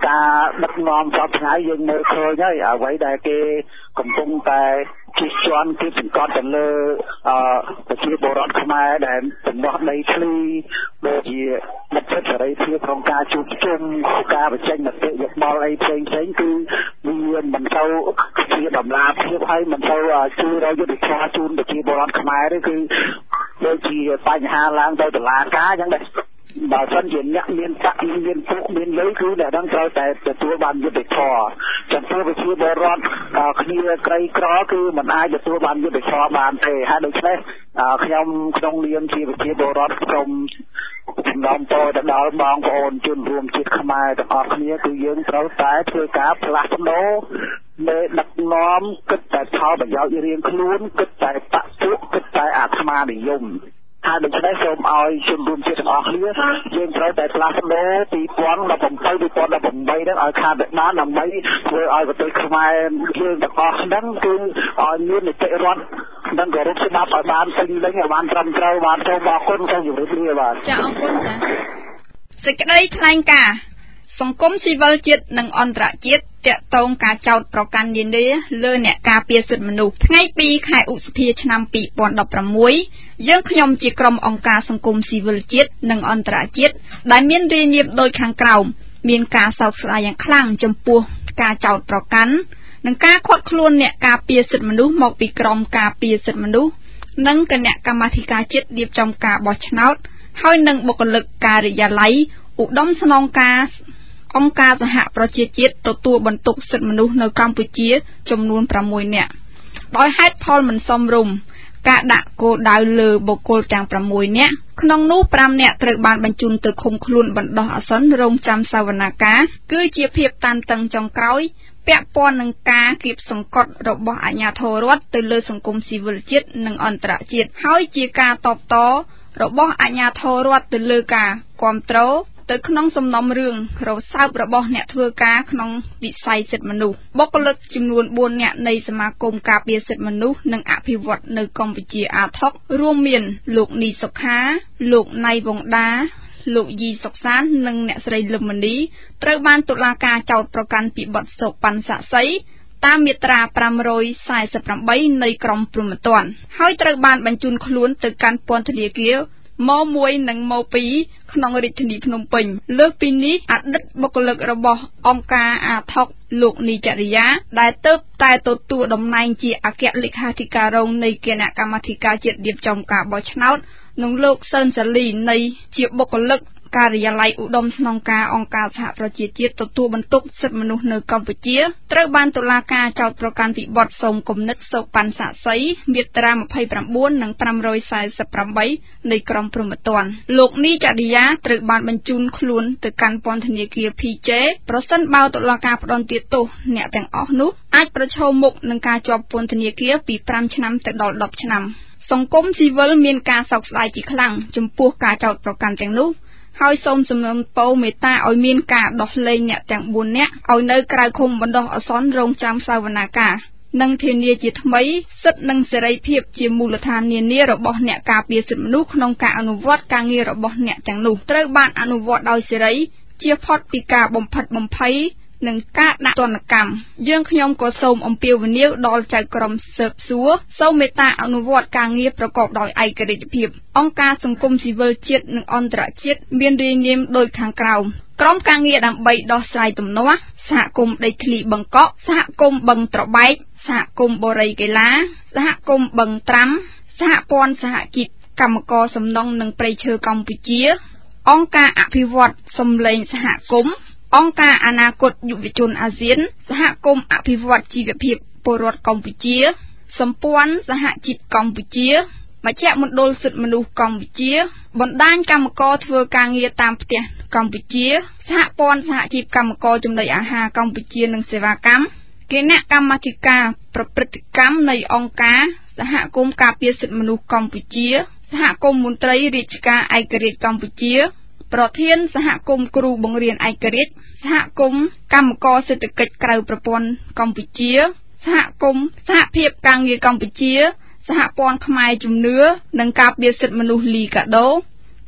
ការដឹកនាំសពថ្ងៃយើងមើលឃើញហើយអ្វីដែលគេកំពុងតែជិះជាន់គេសង្កត់ទៅលើអឺប្រជាពលរដ្ឋខ្មែរដែលចំនួនដីធ្លីដូចជាលទ្ធិសេរីភាពក្នុងការជួបជុំការបញ្ចេញមតិយោបល់អីផ្សេងផ្សេងគឺវាមិនទៅជាតម្លាភាពហើយមិនទៅជួយរកយុត្តិធម៌ជូនប្រជាពលរដ្ឋខ្មែរទេគឺដូចជាបញ្ហាឡើងទៅតុលាការអញ្ចឹងដែរបើសិនជាអ្នកមានតកមានពុកមានលុយគឺអ្នកនឹងត្រូវតែទទួលបានយុត្តិធម៌ចំពោះប្រជាពលរដ្ឋគ្នាក្រីក្រគឺមិនអាចទទួលបានយុត្តិធម៌បានទេហើយដូច្នេះខ្ញុំក្នុងនាមជាប្រជាពលរដ្ឋខ្ញុំចំណងពរទៅដល់បងប្អូនជនរួមជាតិខ្មែរទាំងអស់គ្នាគឺយើងត្រូវតែធ្វើការផ្លាស់ប្ដូរនៃដឹកនាំគិតតែផលប្រយោជន៍រៀងខ្លួនគិតតែបកពួកគិតតែអាត្មានិយមហើយដូច្នេះសូមឲ្យជនរួមជាតិទាំងអស់គ្នាយើងត្រូវតែផ្លាស់ប្ដូរពីរពាន់ដប់ប្រាំពីរ ពីរពាន់ដប់ប្រាំបីហ្នឹងឲ្យខាតបានដើម្បីធ្វើឲ្យប្រទេសខ្មែរយើងទាំងអស់ហ្នឹងគឺឲ្យមាននីតិរដ្ឋនិងគោរពច្បាប់ឲ្យបានពេញលេញឲ្យបានត្រឹមត្រូវបានសូមអរគុណសូមជម្រាបលាបាទចាអរគុណចាសេចក្តីថ្លែងការណ៍សង្គមស៊ីវិលជាតិនិងអន្តរជាតិតាក់ទងការចោទប្រកាន់នានាលើអ្នកការពារសិទ្ធិមនុស្សថ្ងៃពីរខែឧសភាឆ្នាំពីរពាន់ដប់ប្រាំមួយយើងខ្ញុំជាក្រុមអង្គការសង្គមស៊ីវិលជាតិនិងអន្តរជាតិដែលមានរាយនាមដូចខាងក្រោមមានការសោកស្ដាយយ៉ាងខ្លាំងចំពោះការចោទប្រកាន់និងការឃាត់ខ្លួនអ្នកការពារសិទ្ធិមនុស្សមកពីក្រុមការពារសិទ្ធិមនុស្សនិងគណៈកម្មាធិការជាតិរៀបចំការបោះឆ្នោតហើយនិងបុគ្គលិកការិយាល័យឧត្តមស្នងការអង្គការសហប្រជាជាតិទទួលបន្ទុកសិទ្ធិមនុស្សនៅកម្ពុជាចំនួនប្រាំមួយនាក់ដោយហេតុផលមិនសមរម្យការដាក់គោលដៅលើបុគ្គលទាំងប្រាំមួយនាក់ក្នុងនោះប្រាំនាក់ត្រូវបានបញ្ជូនទៅឃុំខ្លួនបណ្ដោះអាសន្នរងចាំសវនាការគឺជាភាពតានតឹងចុងក្រោយពាក់ព័ន្ធនឹងការគៀបសង្កត់របស់អាជ្ញាធររដ្ឋទៅលើសង្គមស៊ីវិលជាតិនិងអន្តរជាតិហើយជាការតបតរបស់អាជ្ញាធររដ្ឋទៅលើការគាំទ្រទៅក្នុងសំណុំរឿងរសើបរបស់អ្នកធ្វើការក្នុងវិស័យសិទ្ធិមនុស្សបុគ្គលិកចំនួនបួននាក់នៃសមាគមការពារសិទ្ធិមនុស្សនិងអភិវឌ្ឍនៅកម្ពុជាអាថុករួមមានលោកនីសុខាលោកណៃវងដាលោកយីសុកសាននិងអ្នកស្រីលឹមមនីត្រូវបានតុលាការចោទប្រកាន់ពីបទសូកប៉ាន់សាក់សីតាមមាត្រាប្រាំរយសែសិបប្រាំបីនៃក្រមព្រហ្មទណ្ឌហើយត្រូវបានបញ្ជូនខ្លួនទៅកាន់ពន្ធនាគារម៉ មួយ និងម៉ ពីរក្នុងរាជធានីភ្នំពេញលើសពីនេះអតីតបុគ្គលិករបស់អង្គការអាថុកលោកនីចរិយាដែលទៅតែទទួលតំណែងជាអគ្គលេខាធិការរងនៃគណៈកម្មាធិការជាតិរៀបចំការបោះឆ្នោតនិងលោកសឿនសាលីនៃជាបុគ្គលិកការិយាល័យឧត្តមស្នងការអង្គការសហប្រជាជាតិទទួលបន្ទុកសិទ្ធិមនុស្សនៅកម្ពុជាត្រូវបានតុលាការចោទប្រកាន់ពីបទសូមគំនិតសូកប៉ាន់សាក់សីមាត្រាម្ភៃប្រាំបួននិងប្រាំរយសែសិបប្រាំបីនៃក្រមព្រហ្មទណ្ឌលោកនីចរិយាត្រូវបានបញ្ជូនខ្លួនទៅកាន់ពន្ធនាគារ ភី ជេ ប្រសិនបើតុលាការផ្តន្ទាទោសអ្នកទាំងអស់នោះអាចប្រឈមមុខនឹងការជាប់ពន្ធនាគារពីប្រាំឆ្នាំទៅដល់ដប់ឆ្នាំសង្គមស៊ីវិលមានការសោកស្ដាយជាខ្លាំងចំពោះការចោទប្រកាន់ទាំងនោះហើយសូមសំណូមពរមេត្តាឲ្យមានការដោះលែងអ្នកទាំងបួននាក់ឲ្យនៅក្រៅឃុំបណ្ដោះអាសន្នរងចាំសវនាការនិងធានាជាថ្មីសិទ្ធិនិងសេរីភាពជាមូលដ្ឋាននានារបស់អ្នកការពារសិទ្ធិមនុស្សក្នុងការអនុវត្តការងាររបស់អ្នកទាំងនោះត្រូវបានអនុវត្តដោយសេរីជៀសផុតពីការបំផិតបំភ័យនិងការដាក់ទណ្ឌកម្មយើងខ្ញុំក៏សូមអំពាវនាវដល់ចៅក្រមស៊ើបសួរសូមមេត្តាអនុវត្តការងារប្រកបដោយឯករាជ្យភាពអង្គការសង្គមស៊ីវិលជាតិនិងអន្តរជាតិមានរាយនាមដូចខាងក្រោមក្រុមការងារដើម្បីដោះស្រាយទំនាស់សហគមន៍ដីធ្លីបឹងកក់សហគមន៍បឹងត្របែកសហគមន៍បូរីកីឡាសហគមន៍បឹងត្រាំសហព័ន្ធសហជីពកម្មករសំណង់និងព្រៃឈើកម្ពុជាអង្គការអភិវឌ្ឍសំឡេងសហគមន៍អង្គការអនាគតយុវជនអាស៊ានសហគមន៍អភិវឌ្ឍជីវភាពពលរដ្ឋកម្ពុជាសម្ព័ន្ធសហជីពកម្ពុជាមជ្ឈមណ្ឌលសិទ្ធិមនុស្សកម្ពុជាបណ្ដាញកម្មករធ្វើការងារតាមផ្ទះកម្ពុជាសហព័ន្ធសហជីពកម្មករចំណីអាហារកម្ពុជានិងសេវាកម្មគណៈកម្មាធិការប្រព្រឹត្តកម្មនៃអង្គការសហគមន៍ការពារសិទ្ធិមនុស្សកម្ពុជាសហគមន៍មន្ត្រីរាជការឯករាជ្យកម្ពុជាប្រធានសហគមន៍គ្រូបង្រៀនឯករាជ្យសហគមន៍កម្មករសេដ្ឋកិច្ចក្រៅប្រព័ន្ធកម្ពុជាសហគមន៍សហភាពការងារកម្ពុជាសហព័ន្ធខ្មែរជំនឿនិងការពារសិទ្ធិមនុស្សលីកាដូ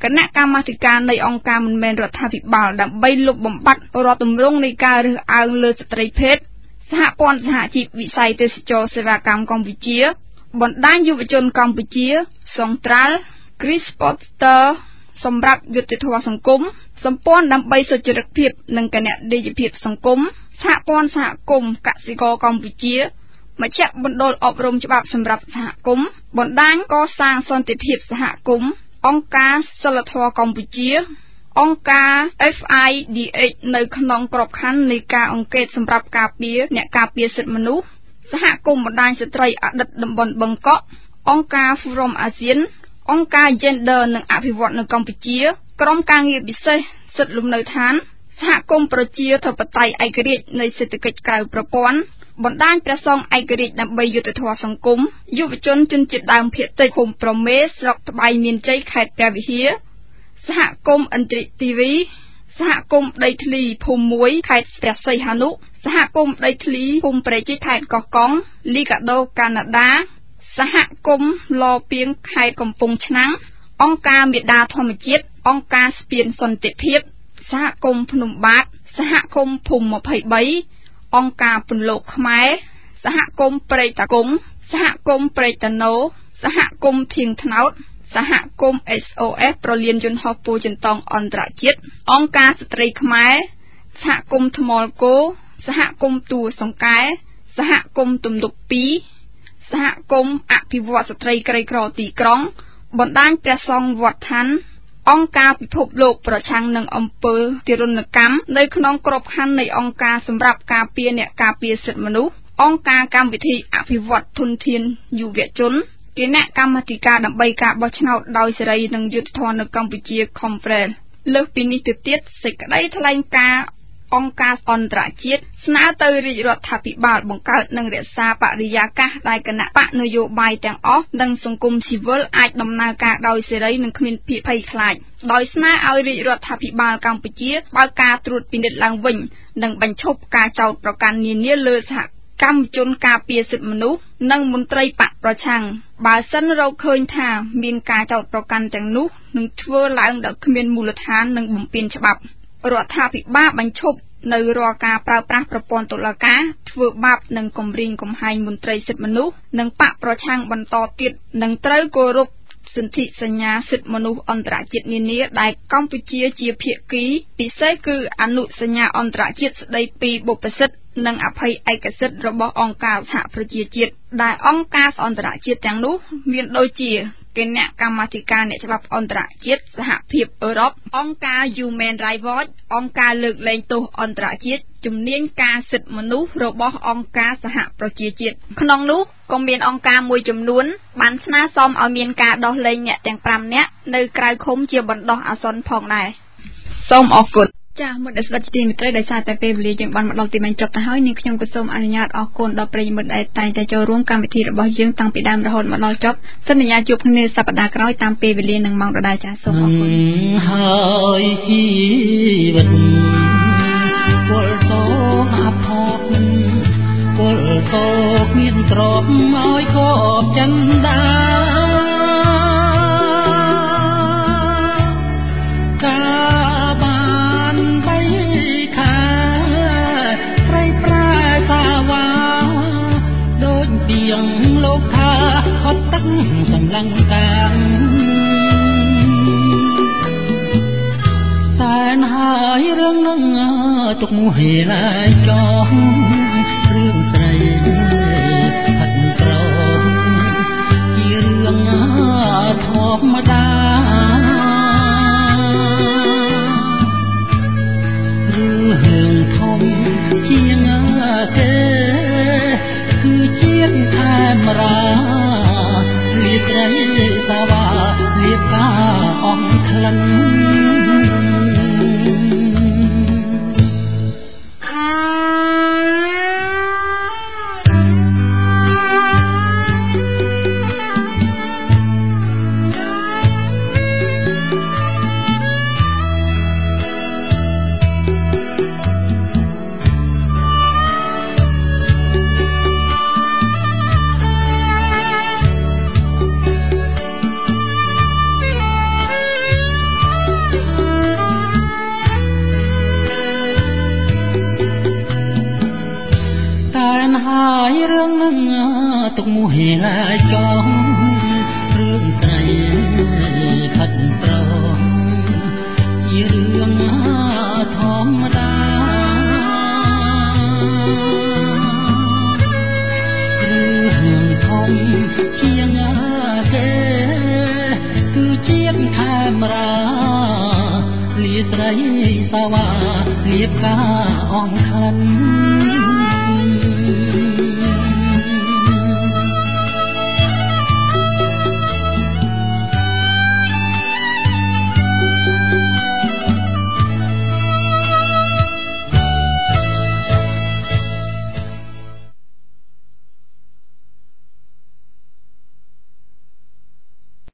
គណៈកម្មាធិការនៃអង្គការមិនមែនរដ្ឋាភិបាលដើម្បីលុបបំបាត់រដ្ឋទម្រង់នៃការរើសអើងលើស្ត្រីភេទសហព័ន្ធសហជីពវិស័យទេសចរសេវាកម្មកម្ពុជាបណ្ដាញយុវជនកម្ពុជាសង្ត្រាល់ Chris Potter សម្រាប់យុត្តិធម៌សង្គមសម្ព័ន្ធដើម្បីសុចរិតភាពនិងគណនេយ្យភាពសង្គមសហព័ន្ធសហគមន៍កសិករកម្ពុជាមជ្ឈមណ្ឌលអប់រំច្បាប់សម្រាប់សហគមន៍បណ្ដាញកសាងសន្តិភាពសហគមន៍អង្គការសិលធម៌កម្ពុជាអង្គការ F I D H នៅក្នុងក្របខ័ណ្ឌនៃការអង្កេតសម្រាប់ការពារអ្នកការពារសិទ្ធិមនុស្សសហគមន៍បណ្ដាញស្ត្រីអតីតតំបន់បឹងកក់អង្គការ Forum ASEAN អង្គការ Gender និងអភិវឌ្ឍនៅកម្ពុជាក្រុមការងារពិសេសសិទ្ធិលំនៅឋានសហគមន៍ប្រជាធិបតេយ្យឯករាជ្យនៃសេដ្ឋកិច្ចក្រៅប្រព័ន្ធបណ្ដាញព្រះសង្ឃឯករាជ្យដើម្បីយុត្តិធម៌សង្គមយុវជនជនជាតិដើមភាគតិចឃុំប្រមេស្រុកត្បៃមានជ័យខេត្តព្រះវិហារសហគមន៍ឥន្ទ្រិធីវីសហគមន៍ដីធ្លីភូមិមួយខេត្តព្រះសីហនុសហគមន៍ដីធ្លីភូមិព្រែកជីខេត្តកោះកុងលីកាដូកាណាដាសហគមន៍ឡពីងខេត្តកំពង់ឆ្នាំងអង្គការមេដាធម្មជាតិអង្គការស្ពានសន្តិភាពសហគមន៍ភ្នំបាទសហគមន៍ភូមិម្ភៃបីអង្គការពន្លកខ្មែរសហគមន៍ព្រែកតាគង់សហគមន៍ព្រែកតាណូសហគមន៍ធៀងថ្នោតសហគមន៍ S O S ប្រលានយន្តហោះពូជន្តងអន្តរជាតិអង្គការស្ត្រីខ្មែរសហគមន៍ថ្មល់គោសហគមន៍ទួសង្កែសហគមន៍ទំនុកពីរសហគមន៍អភិវឌ្ឍស្ត្រីក្រីក្រទីក្រុងបណ្ដាញព្រះសង្ឃវត្តឋានអង្គការពិភពលោកប្រឆាំងនឹងអំពើទារុណកម្មនៅក្នុងក្របខ័ណ្ឌនៃអង្គការសម្រាប់ការពារអ្នកការពារសិទ្ធិមនុស្សអង្គការកម្មវិធីអភិវឌ្ឍធនធានយុវជនគណៈកម្មាធិការដើម្បីការបោះឆ្នោតដោយសេរីនិងយុត្តិធម៌នៅកម្ពុជា Conference លើសពីនេះទៅទៀតសេចក្តីថ្លែងការណ៍អង្គការអន្តរជាតិស្នើទៅរាជរដ្ឋាភិបាលបង្កើតនិងរក្សាបរិយាកាសដែលគណៈបកនយោបាយទាំងអស់និងសង្គមស៊ីវិលអាចដំណើរការដោយសេរីនិងគ្មានភ័យខ្លាចដោយស្នើឲ្យរាជរដ្ឋាភិបាលកម្ពុជាបើកការត្រួតពិនិត្យឡើងវិញនិងបញ្ឈប់ការចោទប្រកាន់នានាលើសហកម្មជនការពារសិទ្ធិមនុស្សនិងមន្ត្រីបកប្រឆាំងបើសិនរកឃើញថាមានការចោទប្រកាន់ទាំងនោះនឹងធ្វើឡើងដោយគ្មានមូលដ្ឋាននិងបំពានច្បាប់រដ្ឋាភិបាលបញ្ឈប់នៅរាល់ការប្រើប្រាស់ប្រព័ន្ធតុលាការធ្វើបាបនិងគំរាមកំហែងមន្ត្រីសិទ្ធិមនុស្សនិងបកប្រឆាំងបន្តទៀតនិងត្រូវគោរពសន្ធិសញ្ញាសិទ្ធិមនុស្សអន្តរជាតិនានាដែលកម្ពុជាជាភាគីពិសេសគឺអនុសញ្ញាអន្តរជាតិស្តីពីបុព្វសិទ្ធិនិងអភ័យឯកសិទ្ធិរបស់អង្គការសហប្រជាជាតិដែលអង្គការអន្តរជាតិទាំងនោះមានដូចជាគណៈកម្មាធិការអ្នកច្បាប់អន្តរជាតិសហភាពអឺរ៉ុបអង្គការ Human Rights Watch អង្គការលើកលែងទោសអន្តរជាតិជំនាញការសិទ្ធិមនុស្សរបស់អង្គការសហប្រជាជាតិក្នុងនោះក៏មានអង្គការមួយចំនួនបានស្នើសុំឲ្យមានការដោះលែងអ្នកទាំងប្រាំនាក់នៅក្រៅឃុំជាបណ្ដោះអាសន្នផងដែរសូមអរគុណចា៎មកដល់ស្ដេចទីមិត្តដោយសារតែពេលវេលាយើងបានមកដល់ទីបញ្ចប់ទៅហើយនាងខ្ញុំក៏សូមអនុញ្ញាតអរគុណដល់ប្រិយមិត្តដែលតែងតែចូលរួមកម្មវិធីរបស់យើងតាំងពីដើមរហូតមកដល់ចប់សន្យាជួបគ្នាសប្តាហ៍ក្រោយតាមពេលវេលានិងម៉ោងដដែលចា៎សូមអរគុណហើយជីវិតពលតអភ័ព្វពលតមានទ្រព្យឲ្យកបចិន្តាលោកថាហត់ទឹកសម្លឹងកាំតែនហើយរឿងនឹងទុកនោះហេឡាយចងរឿងស្រីផាត់ក្រជារឿងធម្មតារឿងធំជាងគេគឺជាថែមរាលៀបត្រីសាវ៉ាលៀបកាអងក្លិនហេឡាចងរឿងស្រីផិតប្រងជារឿងធម្មតារឿងធំជាងគេគឺជាខេមរាលាស្រីសាវ៉ាលៀបការអងខិន